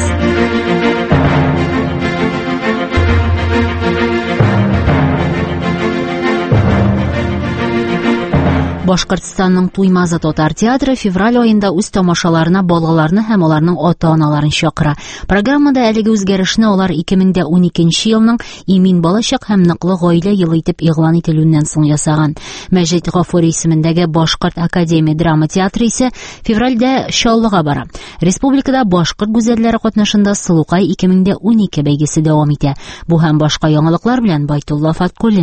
Башкортстанның Туймазы татар театры февраль айында үз тамашаларына балаларны һәм аларның ата-аналарын чакыра. Программада әлеге үзгәрешне алар ике мең уникенче елның Имин балачак һәм ныклы гаилә елы итеп игълан ителүеннән соң ясаган. Мәҗит Гафури исемендәге Башкорт академия драма театры исә февральдә Чаллыга бара. Республикада башкорт гүзәлләре катнашында Сылукай ике мең унике бәйгесе дәвам итә. Бу һәм башка яңалыклар белән Байтулла Фаткуллин.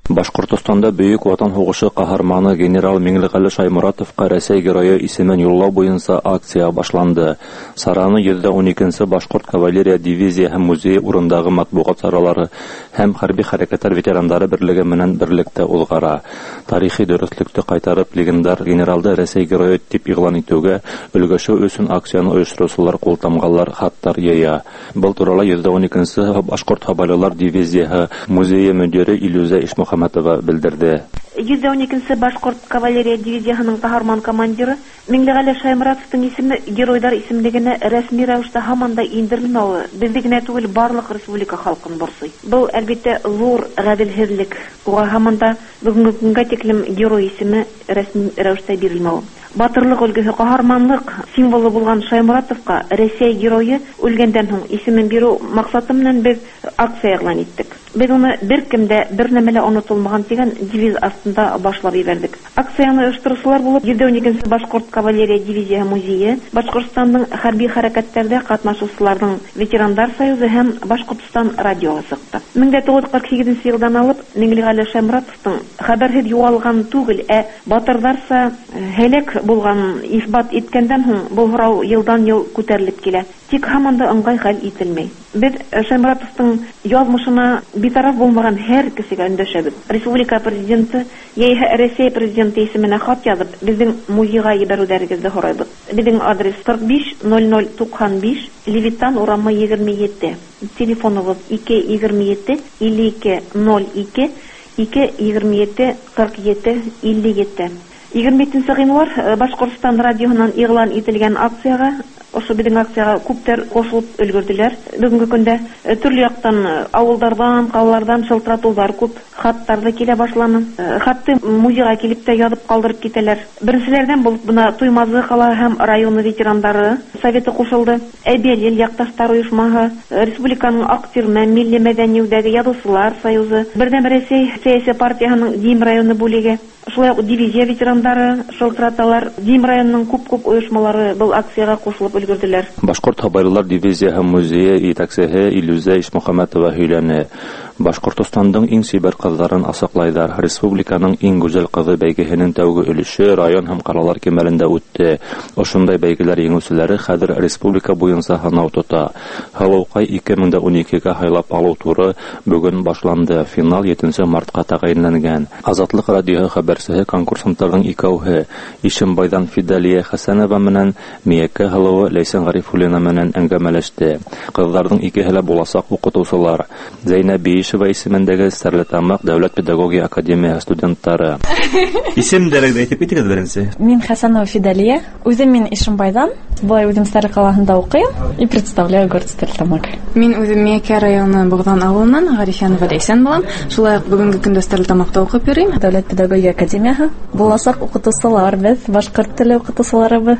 Башкортстанда Бөек Ватан һугышы каһарманы генерал Миңлегали Шаймуратовка Рәсәй герое исемен юллау буенча акция башланды. Сараны йөз дә уникенче Башкорт кавалерия дивизиясе музее урындагы матбугат саралары һәм хәрби хәрәкәтләр ветераннары берлеге менән берлектә узгара. Тарихи дөреслекне кайтарып, легендар генералды Рәсәй герое дип игълан итүгә өлгәшү өчен акцияны оештыручылар култамгалар, хаттар яя. Был турыда йөз дә уникенче Башкорт кавалерлар дивизиясе музее мөдире Илюза Ишмөхәмәтова белдерде. йөз дә уникенче Башкорт кавалерия дивизиясының каһарман командиры Миңлегали Шаймуратовның исеме геройдар исемлегенә рәсми рәвештә һаман да индерелмәве безне генә түгел барлык республика халкын борсый. Бу әлбәттә зур гаделһезлек. Уга һаман да бүгенге көнгә тиклем герой исеме рәсми рәвештә бирелмәве. Батырлык өлгесе, каһарманлык символы булган Шаймуратовка Рәсәй герое үлгәндән соң исемен бирү максаты белән без акция игълан иттек. Без уны беркемдә бер нәмәлә онытылмаган дигән девиз астында башлап ибәрдек. Акцияны оештыручылар булып йөз дә уникенче Башкорт кавалерия дивизиясе музее, Башкортстанның хәрби хәрәкәтләрдә катнашучыларның ветерандар союзы һәм Башкортстан радиосы сыкты. мең дә тугыз йөз кырык сигезенче елдан алып Миңлегали Шаймуратовның хәбәрһез югалган түгел, ә батырдарса һәлак булган исбат иткәндән соң бу һорау елдан-ел күтәрелеп килә. Тик һаман да ыңгай хәл ителмәй. Без Шаймуратовның язмышына битараф булмаган һәр кешегә өндәшәбез. Республика президенты яисә Рәсәй президенты исеменә хат язып, безнең музейга ибәрүләрегезне сорайбыз. Безнең адрес кырык биш ноль ноль туксан биш, Левитан урамы егерме җиде. Телефоныбыз ике егерме җиде илле ике ноль ике, ике егерме җиде кырык җиде илле җиде. егерме җиденче гыйнвар Башкортстан радионан игълан ителгән акцияга, ошо безнең акцияга күптәр кушылып өлгерделәр. Бүгенге көндә төрле яктан, авыллардан, калалардан шылтыратулар күп, хаттар да килә башланы. Хатты музейга килеп тә язып калдырып китәләр. Беренчеләрдән булып буна Туймазы кала һәм районы ветераннары советы кушылды. Әбиел якташлар оешмасы, республиканың Актирмән милли мәдәни үдәге язучылар союзы, Бердәм Рәсәй сәяси партиясының Дим районы бүлеге, шулай ук дивизия ветераннары шылтыраталар. Дим районының күп-күп оешмалары был акцияга кушылып өлгерделәр. Башкорт кавалерлар дивизиясе музее итәкчесе Илюза Ишмөхәмәтова һөйләне. Башкортстандың иң сибәр кызларын асаклайдар. Республиканың иң гүзәл кызы бәйгеһенең тәүге өлеше район һәм калалар кимәлендә үтте. Ошондай бәйгеләр еңүчеләре хәзер республика буенча һанау тота. Һалаукай ике мең дә уникегә хайлап алу туры бүген башланды. Финал җиденче мартка тәгаенләнгән. Азатлык радиоһы хәбәрчесе конкурсантларның икәүһе Ишембайдан Фидалия Хәсәнова менән Миякә Һалова Ләйсән Гарифуллина менән әңгәмәләште. Кызларның икеһе лә буласак укытучылар. Зәйнәб Ишева исемендәге Стәрлетамак дәүләт педагогия академия студентлары. Исем дәрәҗәдә әйтеп китегез беренче. Мин Хәсәнова Фидалия, үзем мин Ишембайдан, болай үзем Стәрле калаһында укыйм и представляю город Стәрлетамак. Мин үзем Миякә районы Бугдан авылыннан Гарифянова Ләйсән булам. Шулай ук бүгенге көндә Стәрлетамакта укып йөрим. Дәүләт педагогия академияһы. Буласак укытучылар без, башкорт теле укытучылары.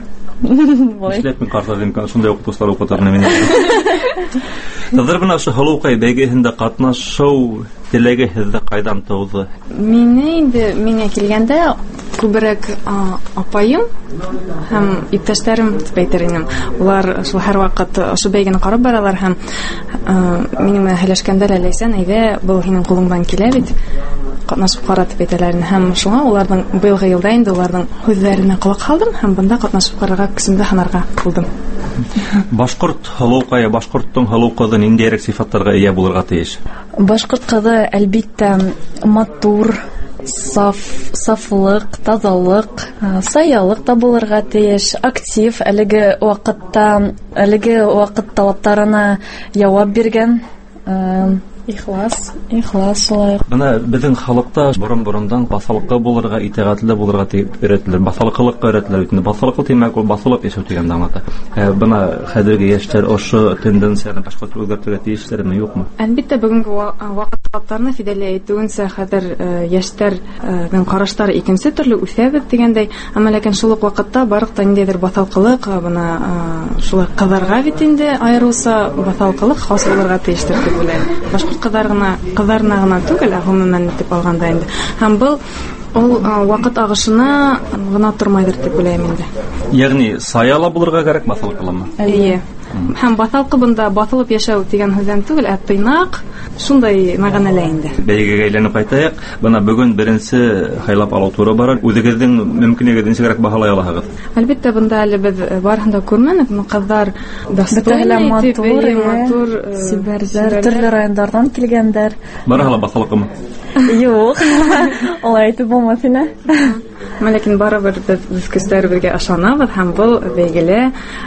Эшләп мин картадым, шундай укытучылар укытарны мин. Тазыр бына шу Һалаукай бәйгеһендә катнашу теләге һездә кайдан тыуды? Мине инде миңа килгәндә күбрәк апайым һәм иптәшләрем дип әйтер идем. Улар шул һәрвакыт ошо бәйгене карап баралар һәм минем менән һәләшкәндә Ләйсән, әйдә, бу һинең кулыңдан килә бит. Катнашып каратып әйтәләр һәм шуңа уларның быелгы елда инде уларның һүзләренә колак салдым һәм бында катнашып карарга, кисемдә һанарга булдым. Башкорт Һалаукай, башкорттың Һалаукайдан ниндирәк сыйфатларга ия булырга тиеш? Башкорт кызы әлбиттә матур, саф, сафлык, тазалык, саялык та булырга тиеш, актив, әлеге вакытта, әлеге вакыт талаптарына җавап биргән, ихлас, ихлас шулай. Бына безнең халыкта борын-борындан басалыкка булырга, итәгатьле булырга дип өйрәтелә. Басалыклыкка өйрәтелә бит. Басалыклы димәк ул басылып яшәү дигән аңлата. Бына хәзерге яшьләр ошо тенденцияны башка үзгәртергә тиешләрме, юкмы? Әлбәттә бүгенге вакыт талапларына Фидалия әйтүенчә хәзер яшьләрнең карашлары икенче төрле үсәбез дигәндәй, әмма ләкин шул ук вакытта барлыкта ниндидер басалкылык, бына шулай кызларга бит инде аерылса басалкылык хас булырга тиештер дип уйлыйм. Кызларына, кызларына гына түгел, гомумән дип алганда инде. Һәм бу ул вакыт агышына гына тормайдыр дип уйлыйм инде. Ягъни саяла булырга кирәк басалкылымы? Әйе. Һәм баҫалҡы бында баҫылып йәшәү дигән һүҙҙән түгел, ә тыйнаҡ шундай мәғәнәлә инде. Бәйгегә әйләнеп ҡайтайыҡ. Бына бөгөн беренсе һайлап алыу туры барыр. Үҙегеҙҙең мөмкинлеген нисегерәк баһалай алаһығыҙ? Әлбиттә, бында әле беҙ барыһын да күрмәнек. Ҡыҙҙар достойный, матур, сибәрҙәр, төрлө райондардан килгәндәр. Барыһы ла баҫалҡымы? Юҡ, улай итеп булмаҫ ине. Ләкин барыбер беҙ көстәребеҙгә ышанабыҙ һәм был бәйгелә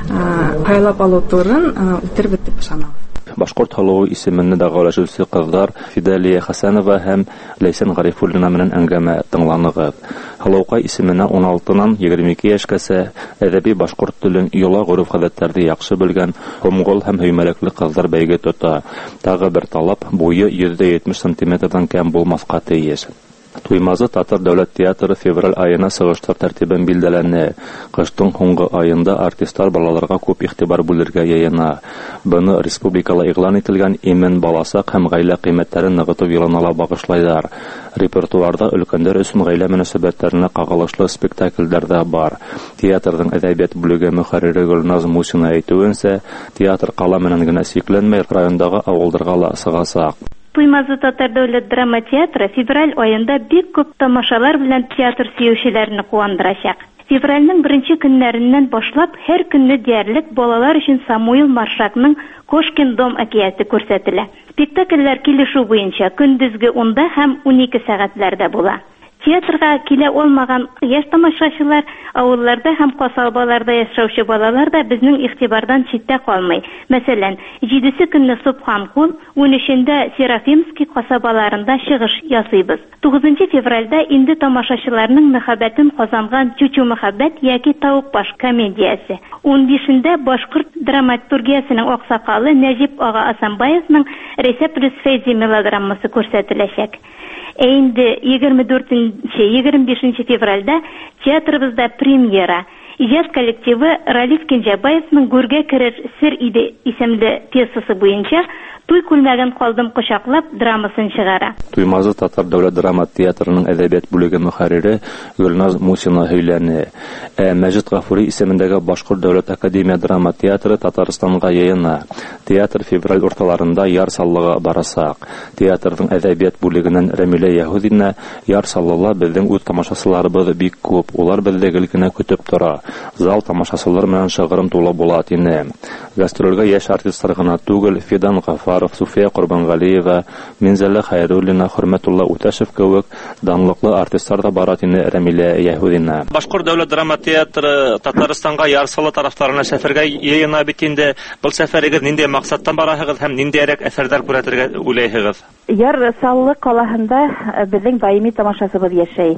һайлап алыу турын үтербеҙ дип ышанабыҙ. Башҡорт һалыуы исеменә дәғәүләшеүсе ҡыҙҙар Фиделия Хәсәнова һәм Ләйсән Ғарифуллина менән әңгәмә тыңланығыҙ. Һалыуҡай исеменә ун алтынан егерме ике йәшкәсә әҙәби башҡорт телен, йола, ғөрөф-ғәҙәттәрҙе яҡшы белгән, һомғол һәм һөймәлекле ҡыҙҙар бәйге тота. Тағы бер талап, буйы йөҙҙә етмеш сантиметрҙан кәм булмаҫҡа тейеш. Туймазы Татар дәүләт театры февраль айына сығыштар тәртибен билдәләне. Ҡыштың һуңғы айында артистар балаларға күп иғтибар бүлергә йыйына. Быны республикала иғлан ителгән имен, баласаҡ һәм ғаилә ҡиммәттәрен нығытыу йылына ла бағышлайҙар. Репертуарда өлкәндәр өсөн ғаилә мөнәсәбәттәренә ҡағылышлы спектаклдәр ҙа бар. Театрҙың әҙәбиәт бүлеге мөхәррире Гөлназ Мусина әйтеүенсә, театр ҡала менән генә сикләнмәй, райондағы ауылдарға ла сығасаҡ. Туймазы Татар дәүләт драма театры февраль айында бик күп тамашалар белән театр сөйөүселәрне куандырачак. Февральнең беренче көннәреннән башлап һәр көнне диярлек балалар өчен Самуил Маршакның Кошкин дом әкияте күрсәтелә. Спектакльләр килешү буенча көндезге унда һәм унике сәгатьләрдә була. Театрга килә алмаган яшь тамашачылар, авылларда һәм касабаларда яшәүче балалар да безнең игътибардан читтә калмый. Мәсәлән, җидесе көнне Субханкул, унөчендә Серафимский касабаларында чыгыш ясыйбыз. тугызынчы февральдә инде тамашачыларның мәхәббәтен казанган Чучу мәхәббәт яки Тауык баш комедиясе. унбишендә башкорт драматургиясенең аксакалы Нәҗип ага Асанбаевның Рәсәп Русфейзи мелодрамасы күрсәтеләчәк. Ә инде егерме дүртенче егерме бишенче февральдә театрыбызда премьера. Иҗат коллективы Ралиф Кенҗәбаевның Гүргә керер сер иде исемле пьесасы буенча Туй күлмәген калдым кочаклап драмасын чыгара. Туймазы Татар дәүләт драма театрының әҙәбиәт бүлеге мөхәррире Гөлназ Мусина һөйләне. Ә Мәҗит Гафури исемендәге Башҡорт дәүләт академия драма театры Татарстанға йыйына. Театр февраль урталарында яр саллыға барасаҡ. Театрҙың әҙәбиәт бүлегенән Рәмилә Яһүҙина: яр саллыла беҙҙең үҙ тамашасыларыбыҙ бик күп. Улар беҙҙе гел генә көтөп тора. Зал тамашасылар менән шағырым тулы була, тине. Гастролгә йәш артисттар ғына түгел, Фидан Гафар, Суфия Ҡорбанғалиева, Минзәлә Хәйруллина, Хөрмәтулла Үтәшев кеүек данлыҡлы артисттар да бара, тине Рәмилә Яһүҙина. Башҡорт дәүләт драма театры Татарстанға ярсалы тарафтарына сәфәргә йыйына бит инде. Был сәфәрегеҙ ниндәй маҡсаттан бараһығыҙ һәм ниндәйерәк әҫәрҙәр күрһәтергә уйлайһығыҙ? Ярсалы ҡалаһында беҙҙең даими тамашасыбыҙ йәшәй.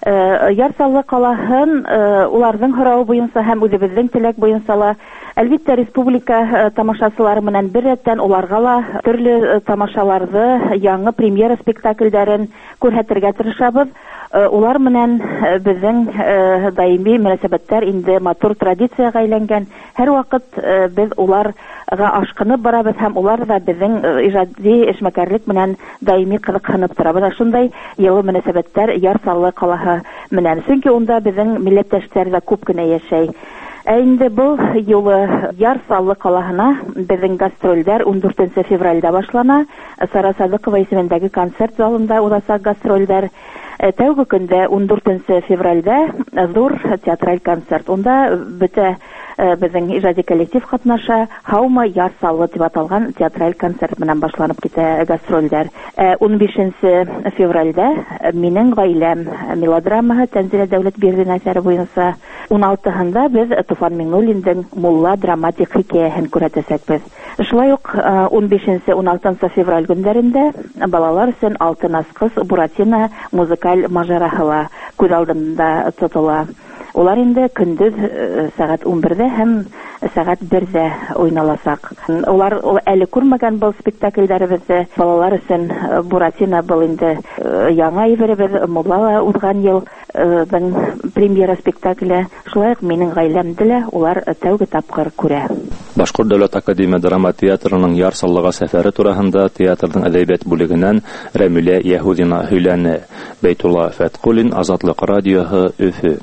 Ярсалы ҡалаһын уларҙың һорауы буйынса һәм үҙебеҙҙең теләк буйынса ла әлбиттә республика тамашасылары менән бер рәттән уларға ла төрлө тамашаларҙы, яңы премьера спектакльдәрен күрһәтергә тырышабыҙ. Улар менән беҙҙең даими мөнәсәбәттәр инде матур традицияға әйләнгән. Һәр ваҡыт беҙ уларға ашҡынып барабыҙ һәм улар ҙа беҙҙең ижади эшмәкәрлек менән даими ҡыҙыҡһынып торабыҙ. Шундай йылы мөнәсәбәттәр Ярсалы ҡалаһы менән. Сөнки унда беҙҙең милләттәштәр ҙә күп кенә йәшәй. Ә инде был юлы Ярсалы ҡалаһына беҙҙең гастролдәр ун дүртенсе февралдә башлана. Сара Садыҡова исемендәге концерт залында уҙасаҡ гастролдәр. Тәүге көндә ун дүртенсе февралдә ҙур театраль концерт. Унда бөтә беҙҙең ижади коллектив ҡатнаша. Һаумы Ярсалы дип аталған театраль концерт менән башланып китә гастролдәр. ун бишенсе февралдә Минең ғаиләм мелодрамаһы Тәнзилә Дәүләтбирҙин әҫәре буйынса. ун алтыһында беҙ Туфан Миңнуллиндың Мулла драматик хикәйәһен күрһәтәсәкбеҙ. Шулай уҡ ун бишенсе — ун алтынсы февраль көндәрендә балалар өсөн Алтын асҡыс Буратино музыкаль мажараһы ла күҙ алдында тотола. Улар инде көндөҙ сәғәт ун берҙә һәм сәғәт берҙә уйналасаҡ. Улар әле күрмәгән был спектакльдәребеҙҙе. Балалар өсөн Буратино был инде яңа еберебеҙ, Мулла уҙған йылдың премьера спектакле. Шулай уҡ Минең ғаиләмде лә улар тәүге тапҡыр күрә. Башҡорт дәүләт академия драма театрының Ярсаллыға сәфәре тураһында театрҙың әҙәбиәт бүлегенән Рәмилә Яһүҙина һөйләне. Бәйтулла Фәтҡуллин, Азатлыҡ радиоһы, Өфө.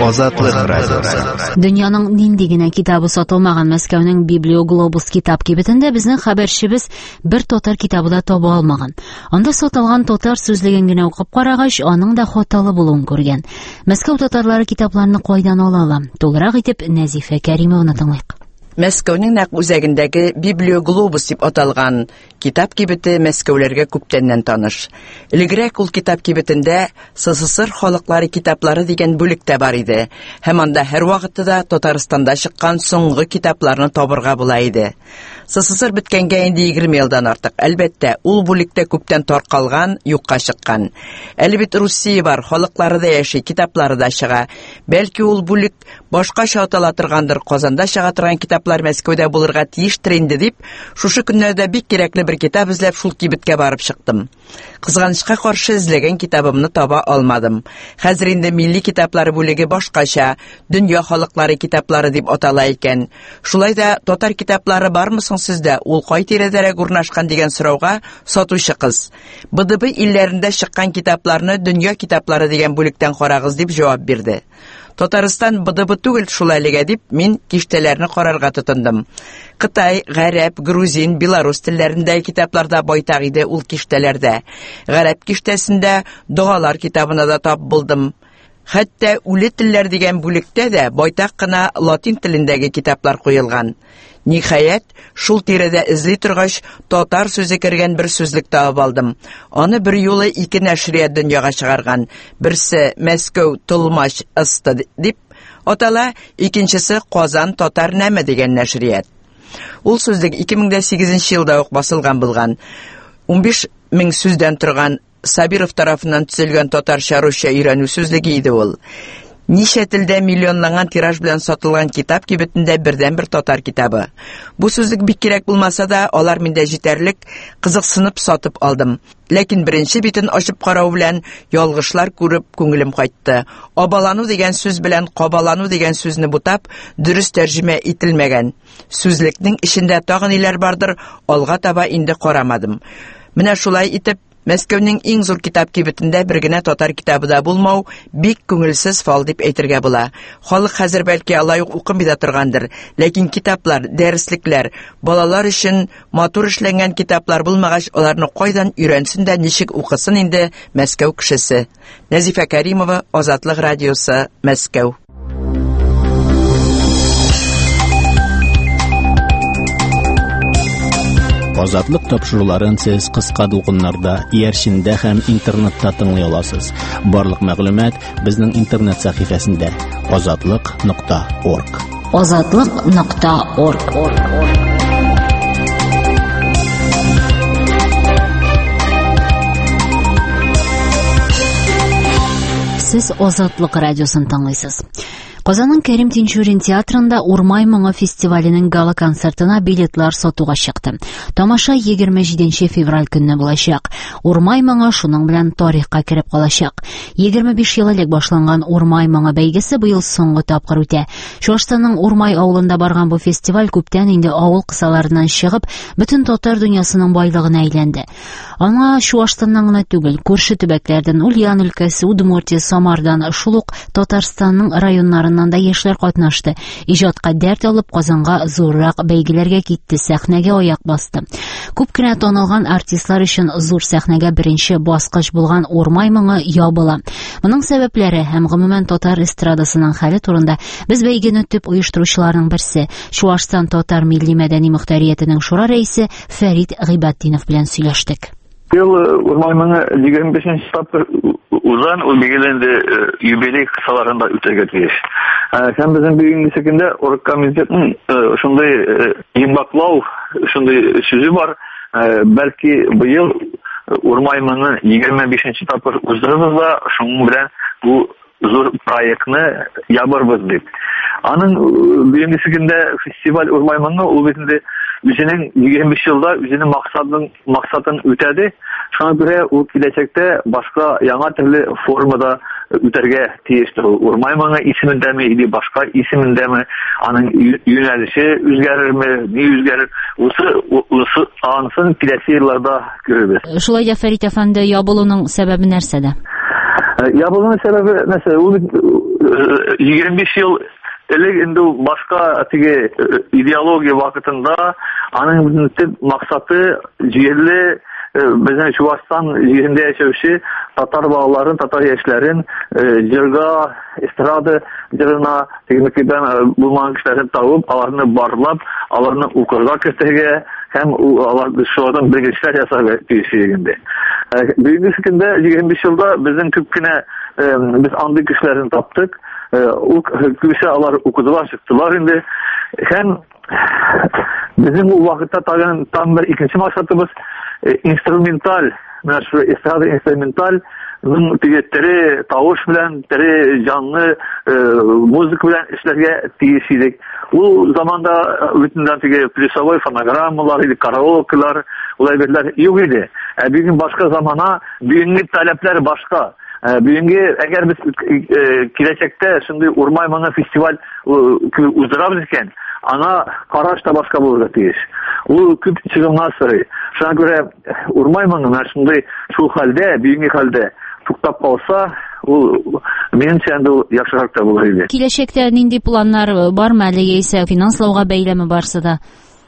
Азатлык радиосы. Дөньяның нинди генә китабы сатылмаган Мәскәүнең Библиоглобус китап кибетендә безнең хәбәрчебез бер татар китабы да таба алмаган. Анда сатылган татар сүзлеген генә укып карагач, аның да хаталы булуын күргән. Мәскәү татарлары китапларны кайдан ала? Тулырак итеп Нәзифә Кәримованы тыңлыйк. Мәскәүнең нәкъ үзәгендәге Библиоглобус дип аталган китап кибете Мәскәүләргә күптәннән таныш. Илгәрәк ул китап кибетендә СССР халыклары китаплары дигән бүлек тә бар иде. Һәм анда һәр вакытта Татарстанда чыккан соңгы китапларны табырга була иде. СССР биткәнгә инде егерме елдан артык. Әлбәттә, ул бүлектә күптән таркалган, юкка чыккан. Әле бит Русия бар, халыклары да яши, китаплары да чыга. Бәлки ул бүлек башкача атала торгандыр, Казанда чыга торган китаплар Мәскәүдә булырга тиештер инде дип, шушы көннәрдә бик кирәкле бер китап эзләп шул кибеткә барып чыктым. Кызганычка каршы эзләгән китабымны таба алмадым. Хәзер инде милли китаплары бүлеге башкача, дөнья халыклары китаплары дип атала икән. Шулай да татар китаплары бармы соң сездә? Ул кай тирәдәрәк урнашкан дигән сорауга сатучы кыз: БДБ илләрендә чыккан китапларны дөнья китаплары дигән бүлектән карагыз дип җавап бирде. Татарстан БДБ түгел шул әлегә дип, мин киштәләрне карарга тотындым. Кытай, Гарәп, Грузин, Белорус телләрендәге китапларда байтак иде ул киштәләрдә. Гарәп киштәсендә Догалар китабына да тап булдым. Хәтта үле телләр дигән бүлектә дә байтак кына латин телендәге китаплар куелган. Ниһаять, шул тирәдә эзли торгач, татар сүзе кергән бер сүзлек табып алдым. Аны бер юлы ике нәшрият дөньяга чыгарган. Берсе Мәскәү Тулмач ысты дип атала, икенчесе Казан татар нәме дигән нәшрият. Ул сүзлек ике мең сигезенче елда ук басылган булган. унбиш мең сүздән торган Сабиров тарафыннан төзелгән татарча-русча өйрәнү сүзлеге иде ул. Ничә телдә миллионланган тираж белән сатылган китап кибетендә бердән-бер татар китабы. Бу сүзлек бик кирәк булмаса да, алар миндә җитәрлек, кызыксынып сатып алдым. Ләкин беренче битен ачып карау белән ялгышлар күреп күңелем кайтты. Абалану дигән сүз белән кабалану дигән сүзне бутап, дөрес тәрҗемә ителмәгән. Сүзлекнең ичендә тагын ниләр бардыр, алга таба инде карамадым. Менә шулай итеп, Мәскәүнең иң зур китап кибетендә бер генә татар китабы да булмау бик күңелсез фал дип әйтергә була. Халык хәзер бәлки алай ук укымый да торгандыр, ләкин китаплар, дәреслекләр, балалар өчен матур эшләнгән китаплар булмагач, аларны кайдан өйрәнсен дә, ничек укысын инде Мәскәү кешесе. Нәзифә Кәримова, Азатлык радиосы, Мәскәү. Азатлык тапшыруларын сез кыска дулкыннарда, иярчендә һәм интернетта тыңлый аласыз. Барлык мәгълүмат безнең интернет сәхифәсендә азатлык нокта орг. азатлык нокта орг. Сез Азатлык радиосын тыңлыйсыз. Казанның Кәрим Тинчурин театрында Урмай моңы фестиваленең гала концертына билетлар сатуга чыкты. Тамаша егерме җиденче февраль көнне булачак. Урмай моңы шуның белән тарихка кереп калачак. егерме биш ел элек башланган Урмай моңы бәйгесе быел соңгы тапкыр үтә. Чуашстанның Урмай авылында барган бу фестиваль күптән инде авыл кысаларыннан чыгып, бөтен татар дөньясының байлыгына әйләнде. Аңа Чуашстаннан гына түгел, күрше төбәкләрдән, Ульян өлкәсе, Удмуртия, Самардан, шул ук Татарстанның районнарыннан да яшьләр катнашты. Иҗатка дәрт алып, Казанга зуррак бәйгеләргә китте, сәхнәгә аяк басты. Күп кенә танылган артистлар өчен зур сәхнәгә беренче баскыч булган Урмай моңы ябыла. Моның сәбәпләре һәм гомумән татар эстрадасының хәле турында без бәйгене төп оештыручыларның берсе, Чуашстан татар милли мәдәни мөхтәриятенең шура рәисе Фәрит Гыйбатдинов белән сөйләштек. Ел Урмай моңы егерме бишенче тапкыр узан, ул билгеләнде, юбилей кысаларында үтәргә тиеш. Һәм безнең бүгенге секендә Орг комитетның шундый йомгаклау, шундый сүзе бар. Бәлки быел Урмай моңы егерме бишенче тапкыр уздырабыз да, шуның белән бу зур проектны ябарбыз дип. Аның бүгенге секендә фестиваль Урмай моңы ул битендә үзенең егерме биш елда үзенең максатын максатын үтәде. Шуңа күрә ул киләчәктә башка яңа төрле формада үтәргә тиештер. Урмай моңы исемендәме, или башка исемендәме, аның юнәлеше үзгәрерме, ни үзгәрер, усы ансын киләсе елларда күрәбез. Шулай да Фәрит әфәнде, ябылуның сәбәбе нәрсәдә? Ябылуның сәбәбе нәрсә? Ул егерме биш ел элек инде башка тиге идеология вакытында аның төп максаты җирле безнең Чувашстан җирендә яшәүче татар балаларын, татар яшьләрен җырга, эстрада җырына тегенекедән булмаган кешеләрне табып, аларны барлап, аларны укырга кертергә һәм алар шудан белгечләр ясарга тиешлегендә. Бүгенге көндә егерме биш елда безнең күп кенә без андый кешеләрне таптык. Ул күбесе алар укыдылар, чыктылар инде. Һәм безнең ул вакытта тагын там бер икенче максатыбыз инструменталь, менә шу эстрада инструменталь теге тере тавыш белән, тере җанлы музыка белән эшләргә тиеш идек. Ул заманда бүтән теге плюсовой фонограммалар или караокелар, улай берләр юк иде. Ә бүген башка замана, бүгенге таләпләр башка. Бүгенге әгәр без киләчәктә шундый урмай моңы фестиваль уздырабыз икән, ана караш та башка булырга тиеш. Ул күп чыгымнар сорый. Шуңа күрә урмай моңы шундый шул хәлдә, бүгенге хәлдә туктап калса, ул минемчә инде яхшырак та булыр иде. Киләчәктә нинди планнар бармы әле яисә финанслауга бәйлеме барсы да?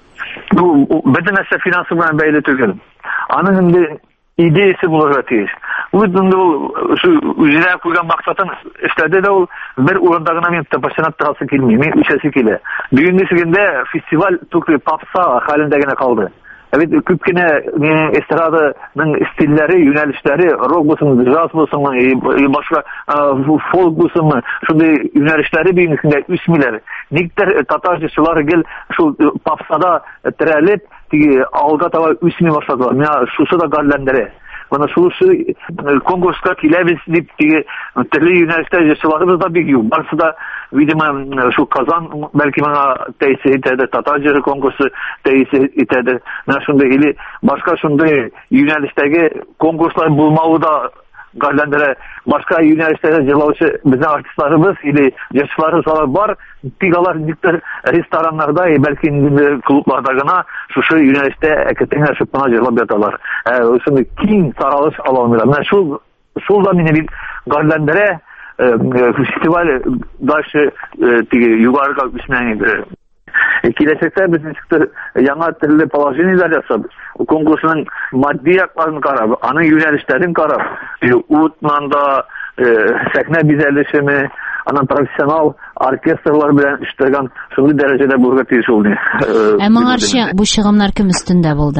Бу бөтен нәрсә финансы белән бәйле түгел. Аның инде идеясы булырга тиеш. Ул шу үзенә куйган максатын эшләде дә ул бер урында гына мин тапашанат торасы килми, мин үчәсе килә. Бүгенге көндә фестиваль түгел попса хәлендә генә калды. Бит күп кенә эстраданың стильләре, юнәлешләре, рок булсын, джаз булсын, башка фолк булсын, шундый юнәлешләре бүгенге көндә үсмиләр. Никтер татар җырчылары гел шул попсада терәлеп, тиге алга таба үсми башладылар. Менә шусы да галләндере. Менә шусы конкурска киләбез дип тиге төрле юнәлештә җырчыларыбыз да бик юк. Барысы да видимо шу Казан бәлки моңа тәэсир итәде, татар җыры конкурсы тәэсир итәде. Менә шундый или башка шундый юнәлештәге конкурслар булмавы да галләндере. Башка юнәлештәге җырлаучы безнең артистларыбыз или җырчыларыбыз бар, тик алар диктор рестораннарда, бәлки клубларда гына шушы юнәлештә әкетеңә шуптана җырлап яталар. Ә шундый киң таралыш ала алмыйлар. Менә шул шул да мине бик галләндере. Фестиваль дальше тиге югарыга үсмәгән иде. Киләчәктә без ничектер яңа төрле положениеләр ясап, конкурсның матди якларын карап, аның юнәлешләрен карап, утнан да сәхнә бизәлешеме, аның профессионал оркестрлар белән эшләгән шундый дәрәҗәдә булырга тиеш ул. Ә моңарча бу чыгымнар кем өстендә булды?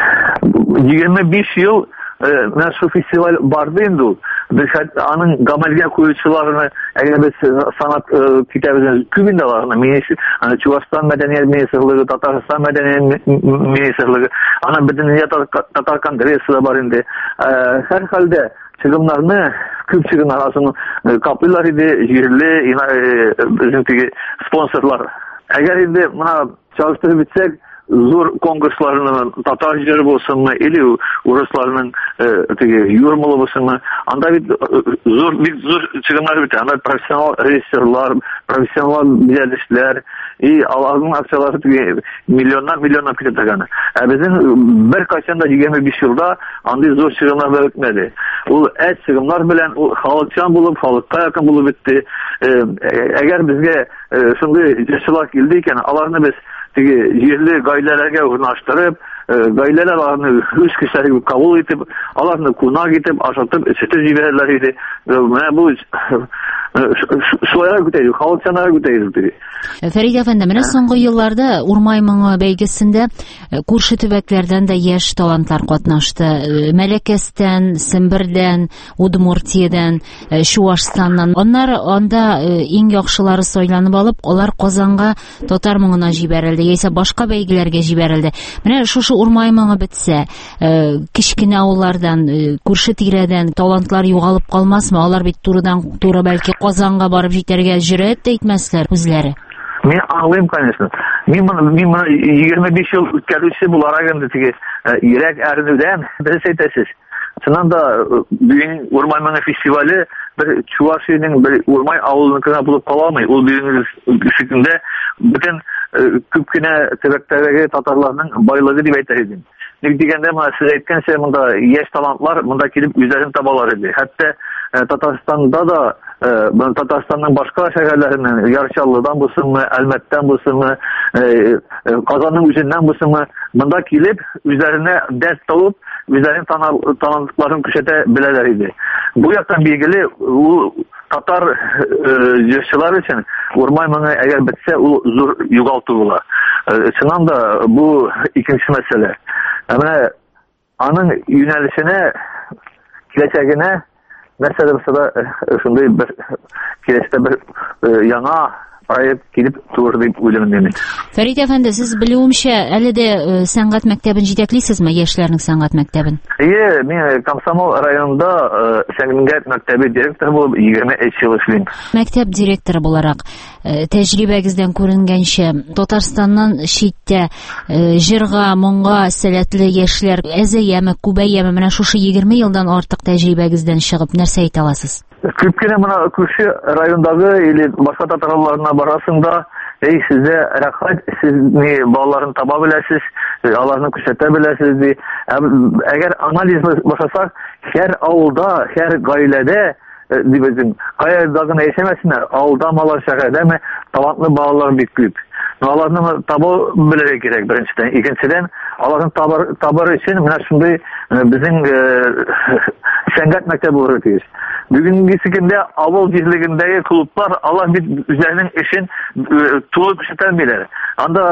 егерме биш ел менә шу фестиваль барды инде. Без аның гамәлгә куючыларны, әгәр без санат китабын күбиндәләрне, министр, аны Чувашстан мәдәният министрлыгы, Татарстан мәдәният министрлыгы, аны бөтен татар конгрессы да бар инде. Һәр хәлдә чыгымнарны күп чыгымнар асын каплылар иде, җирле безнең теге спонсорлар. Әгәр инде моны чагыштырып битсәк, зур конкурсларның татар җыры булсынмы, или урысларның теге юрмалы булсынмы, анда бит зур бик зур чыгымнар бит, анда профессионал режиссерлар, профессионал бизәлешләр, и аларның акчалары теге миллионнар миллионнар китә торган. Ә безнең бер кайчан да егерме биш елда андый зур чыгымнар бетмәде. Ул әз чыгымнар белән ул халыкчан булып, халыкка якын булып бетте. Әгәр безгә шундый җырчылар килде икән, аларны без теге җирле гаиләләргә урнаштырып, гаиләләр аларны үз кешеләре кабул итеп, аларны кунак итеп, ашатып, эчетеп җибәрәләр иде. Менә бу шулай күтәрү, халыкчанлар күтәрү. Фәрид әфәнде, менә соңгы елларда Урмай моңы бәйгесендә күрше төбәкләрдән дә яшь талантлар катнашты. Мәләкәстән, Сембердән, Удмуртиядән, Чувашстаннан. Аннар анда иң яхшылары сайланып алып, алар Казанга татар моңына җибәрелде, яисә башка бәйгеләргә җибәрелде. Менә шушы Урмай моңы бетсә, кичкенә авыллардан, күрше тирәдән талантлар югалып калмасмы? Алар бит турыдан туры бәлки Казанга барып җитәргә җөрьәт итмәсләр үзләре. Мен аңлыйм, конечно. Мин мин егерме биш ел үткәрүче буларак инде теге йөрәк әрнүдән дөрес әйтәсез. Чыннан да бүген Урмай моңы фестивале бер Чувашиянең бер Урмай авылыныкына булып кала алмый. Ул бүген шикендә бөтен күп кенә төбәктәге татарларның байлыгы дип әйтер идем. Ник дигәндә, менә сез әйткәнчә, монда яшь талантлар монда килеп үзләрен табалар иде. Хәтта Татарстанда да Татарстанның башка шәһәрләреннән, Ярчаллыдан булсынмы, Әлмәттән булсынмы, Казанның үзеннән булсынмы, монда килеп, үзләренә дәрт табып, үзләренең талантларын күрсәтә беләләр иде. Бу яктан билгеле, ул татар җырчылар өчен Урмай моңы әгәр бетсә, ул зур югалту була. Чыннан да бу икенче мәсьәлә. Менә аның юнәлешенә, киләчәгенә нәрсәдә булса да шундый бер киләчәктә бер яңа проект килеп туыр дип уйлыйм. Фәрит әфәнде, сез белүемчә, әле дә сәнгать мәктәбен җитәклисезме, яшьләрнең сәнгать мәктәбен? Әйе, мин Комсомол районында сәнгать мәктәбе директоры булып егерме өч ел эшлим. Мәктәп директоры буларак, тәҗрибәгездән күренгәнчә, Татарстаннан читтә җырга, моңга сәләтле яшьләр әзәяме, күбәяме, менә шушы егерме елдан артык тәҗрибәгездән чыгып, нәрсә әйтә аласыз? Күп кенә моны күрше райондагы или башка татарларына барасында, эй, сездә рәхмәт, сез ни балаларын таба беләсез, аларны күрсәтә беләсез ди. Әгәр анализ башласак, һәр авылда, һәр гаиләдә дибезем, кайдагы яшәмәсеннәр, авылда малар шәһәрдәме, талантлы балалар бик күп. Аларны табу белергә кирәк беренчедән. Икенчедән, аларны табар табар өчен менә шундый безнең сәнгать мәктәбе булырга тиеш. Бүгенге көндә авыл җирлегендәге клублар алар бит үзләренең эшен тулы күрсәтәләр. Анда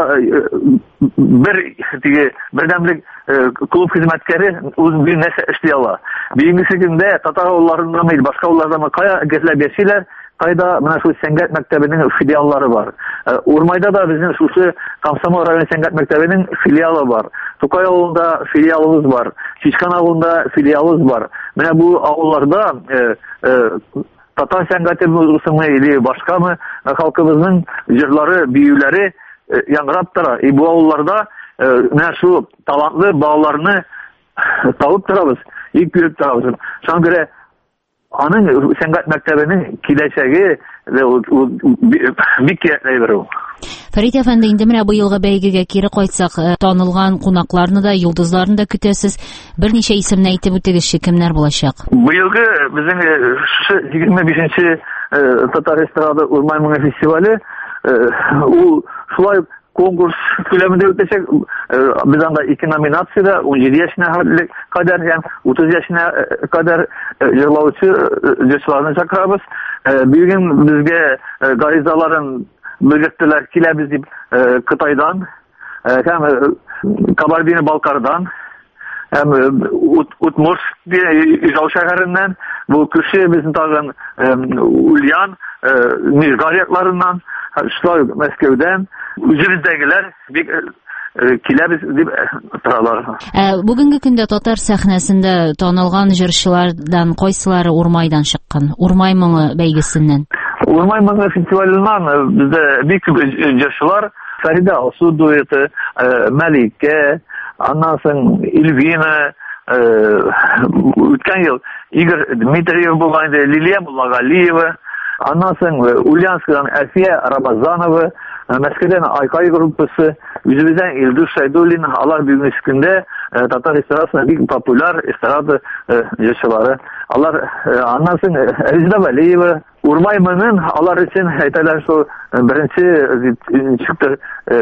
бер диге бердәмлек клуб хезмәткәре үз бер нәрсә эшли ала. Бүгенге көндә татар авылларында мы, башка авылларда кая гәзләп яшиләр, кайда менә шул сәнгать мәктәбенең филиаллары бар. Урмайда да безнең шушы Комсомол район сәнгать мәктәбенең филиалы бар. Тукай авылында филиалыбыз бар. Чишкан авылында филиалыбыз бар. Менә бу авылларда татар сәнгате булсынмы или башкамы халкыбызның җырлары, биюләре яңгырап тора. И бу авылларда менә шу талантлы балаларны табып торабыз, и күреп торабыз. Шуңа күрә аның сәнгать мәктәбенең киләчәге бик кирәкле. Фәрит әфәнде, инде менә бу елгы бәйгегә кире кайтсак, танылган кунакларны да, йолдызларны да көтәсез. Берничә исемне әйтеп үтегезче, кемнәр булачак? Бу елгы безнең егерме бишенче Татар эстрады Урмай моңы фестивале, ул шулай конкурс күләмендә үтәчәк. Без анда ике номинациядә, он җиде яшенә кадәр һәм утыз яшенә кадәр җырлаучы җырчыларны чакырабыз. Бүген безгә гаризаларын белгәттеләр, киләбез дип Кытайдан һәм Кабардино-Балкардан һәм Удмуртск Ижау шәһәреннән, бу күрше безнең тагын Ульян, Нижгородларыннан, шулай Мәскәүдән, үзебездәгеләр бик киләбез дип торалар. Бүгенге көндә татар сәхнәсендә танылган җырчылардан кайсылары Урмайдан чыккан? Урмай моңы бәйгесеннән. Урмай моңы фестиваленнан бездә бик күп җырчылар, Фәрида Алсу дуэты, Мәликә, аннан соң Эльвина, үткән ел Игорь Дмитриев булган иде, Лилия Муллагалиева, аннан соң Ульяновскадан Әфия Рамазанова, Мәскәүдән Айкай группасы, үзебездән Илдус Шайдуллин, алар бүгенге көндә татар эстрадасында бик популяр эстрада җырчылары. Алар аннан соң Резида Валиева, Урмай моңын алар өчен әйтәләр шул беренче чыкты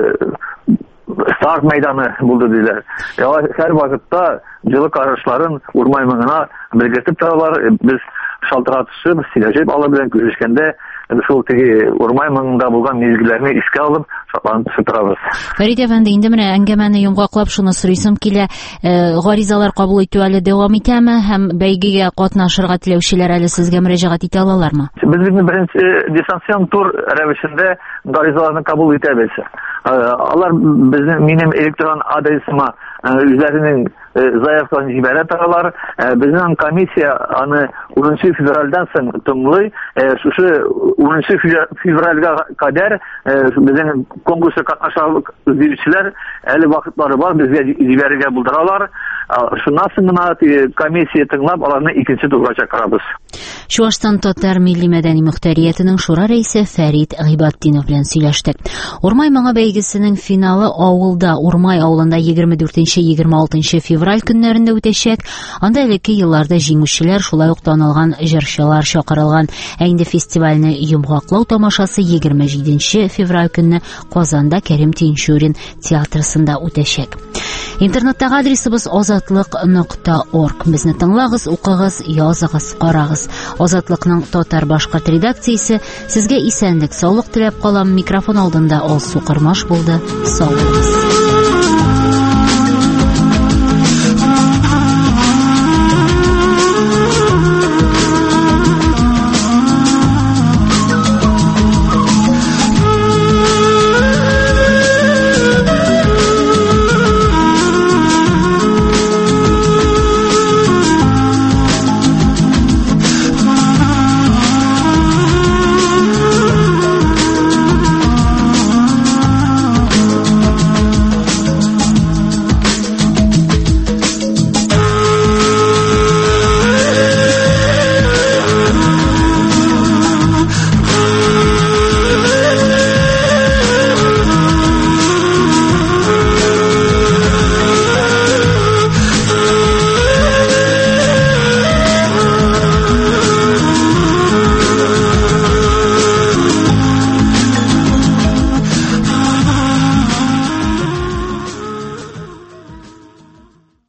старт мәйданы булды диләр. Һәр вакытта җылы карашларын Урмай моңына белгертеп торалар. Без шалтыратышып, сөйләшеп алар белән күрешкәндә шул теге Урмай моңында булган мизгелләрне искә алып, шатланып торабыз. Фәрит әфәнде, инде менә әңгәмәне йомгаклап шуны сорыйсым килә. Гаризалар кабул итү әле дәвам итәме һәм бәйгегә катнашырга теләүчеләр әле сезгә мөрәҗәгать итә алалармы? Без беренче дистанцион тур рәвешендә гаризаларны кабул итәбез. Алар безнең минем электрон адресыма үзләренең заявкаларын җибәрә торалар. Безнең комиссия аны унынчы февральдән соң тыңлый. Шушы унынчы февральгә кадәр безнең конкурста катнашалык җырчылар әле вакытлары бар, безгә җибәрергә булдыралар. Шуннан соң гына комиссия тыңлап, аларны икенче турга чакырабыз. Чувашстан татар милли мәдәни мөхтәриятының шура рәисе Фәрит Гыйбаддинов белән сөйләштек. Урмай моңа бәйгесенең финалы авылда, Урмай авылында егерме дүртенче - егерме алтынчы февраль көннәрендә үтәчәк. Анда элекке елларда җиңүчеләр, шулай ук танылган җырчылар чакырылган. Ә инде фестивальне йомгаклау тамашасы егерме җиденче февраль көнне Казанда Кәрим Тинчурин театрысында үтәчәк. Интернеттагы адресыбыз азатлык нокта орг. Безне тыңлагыз, укыгыз, языгыз, карагыз. Азатлыкның татар-башкорт редакциясе сезгә исәнлек, саулык теләп калам. Микрофон алдында Алсу Кырмаш булды. Сау булыгыз.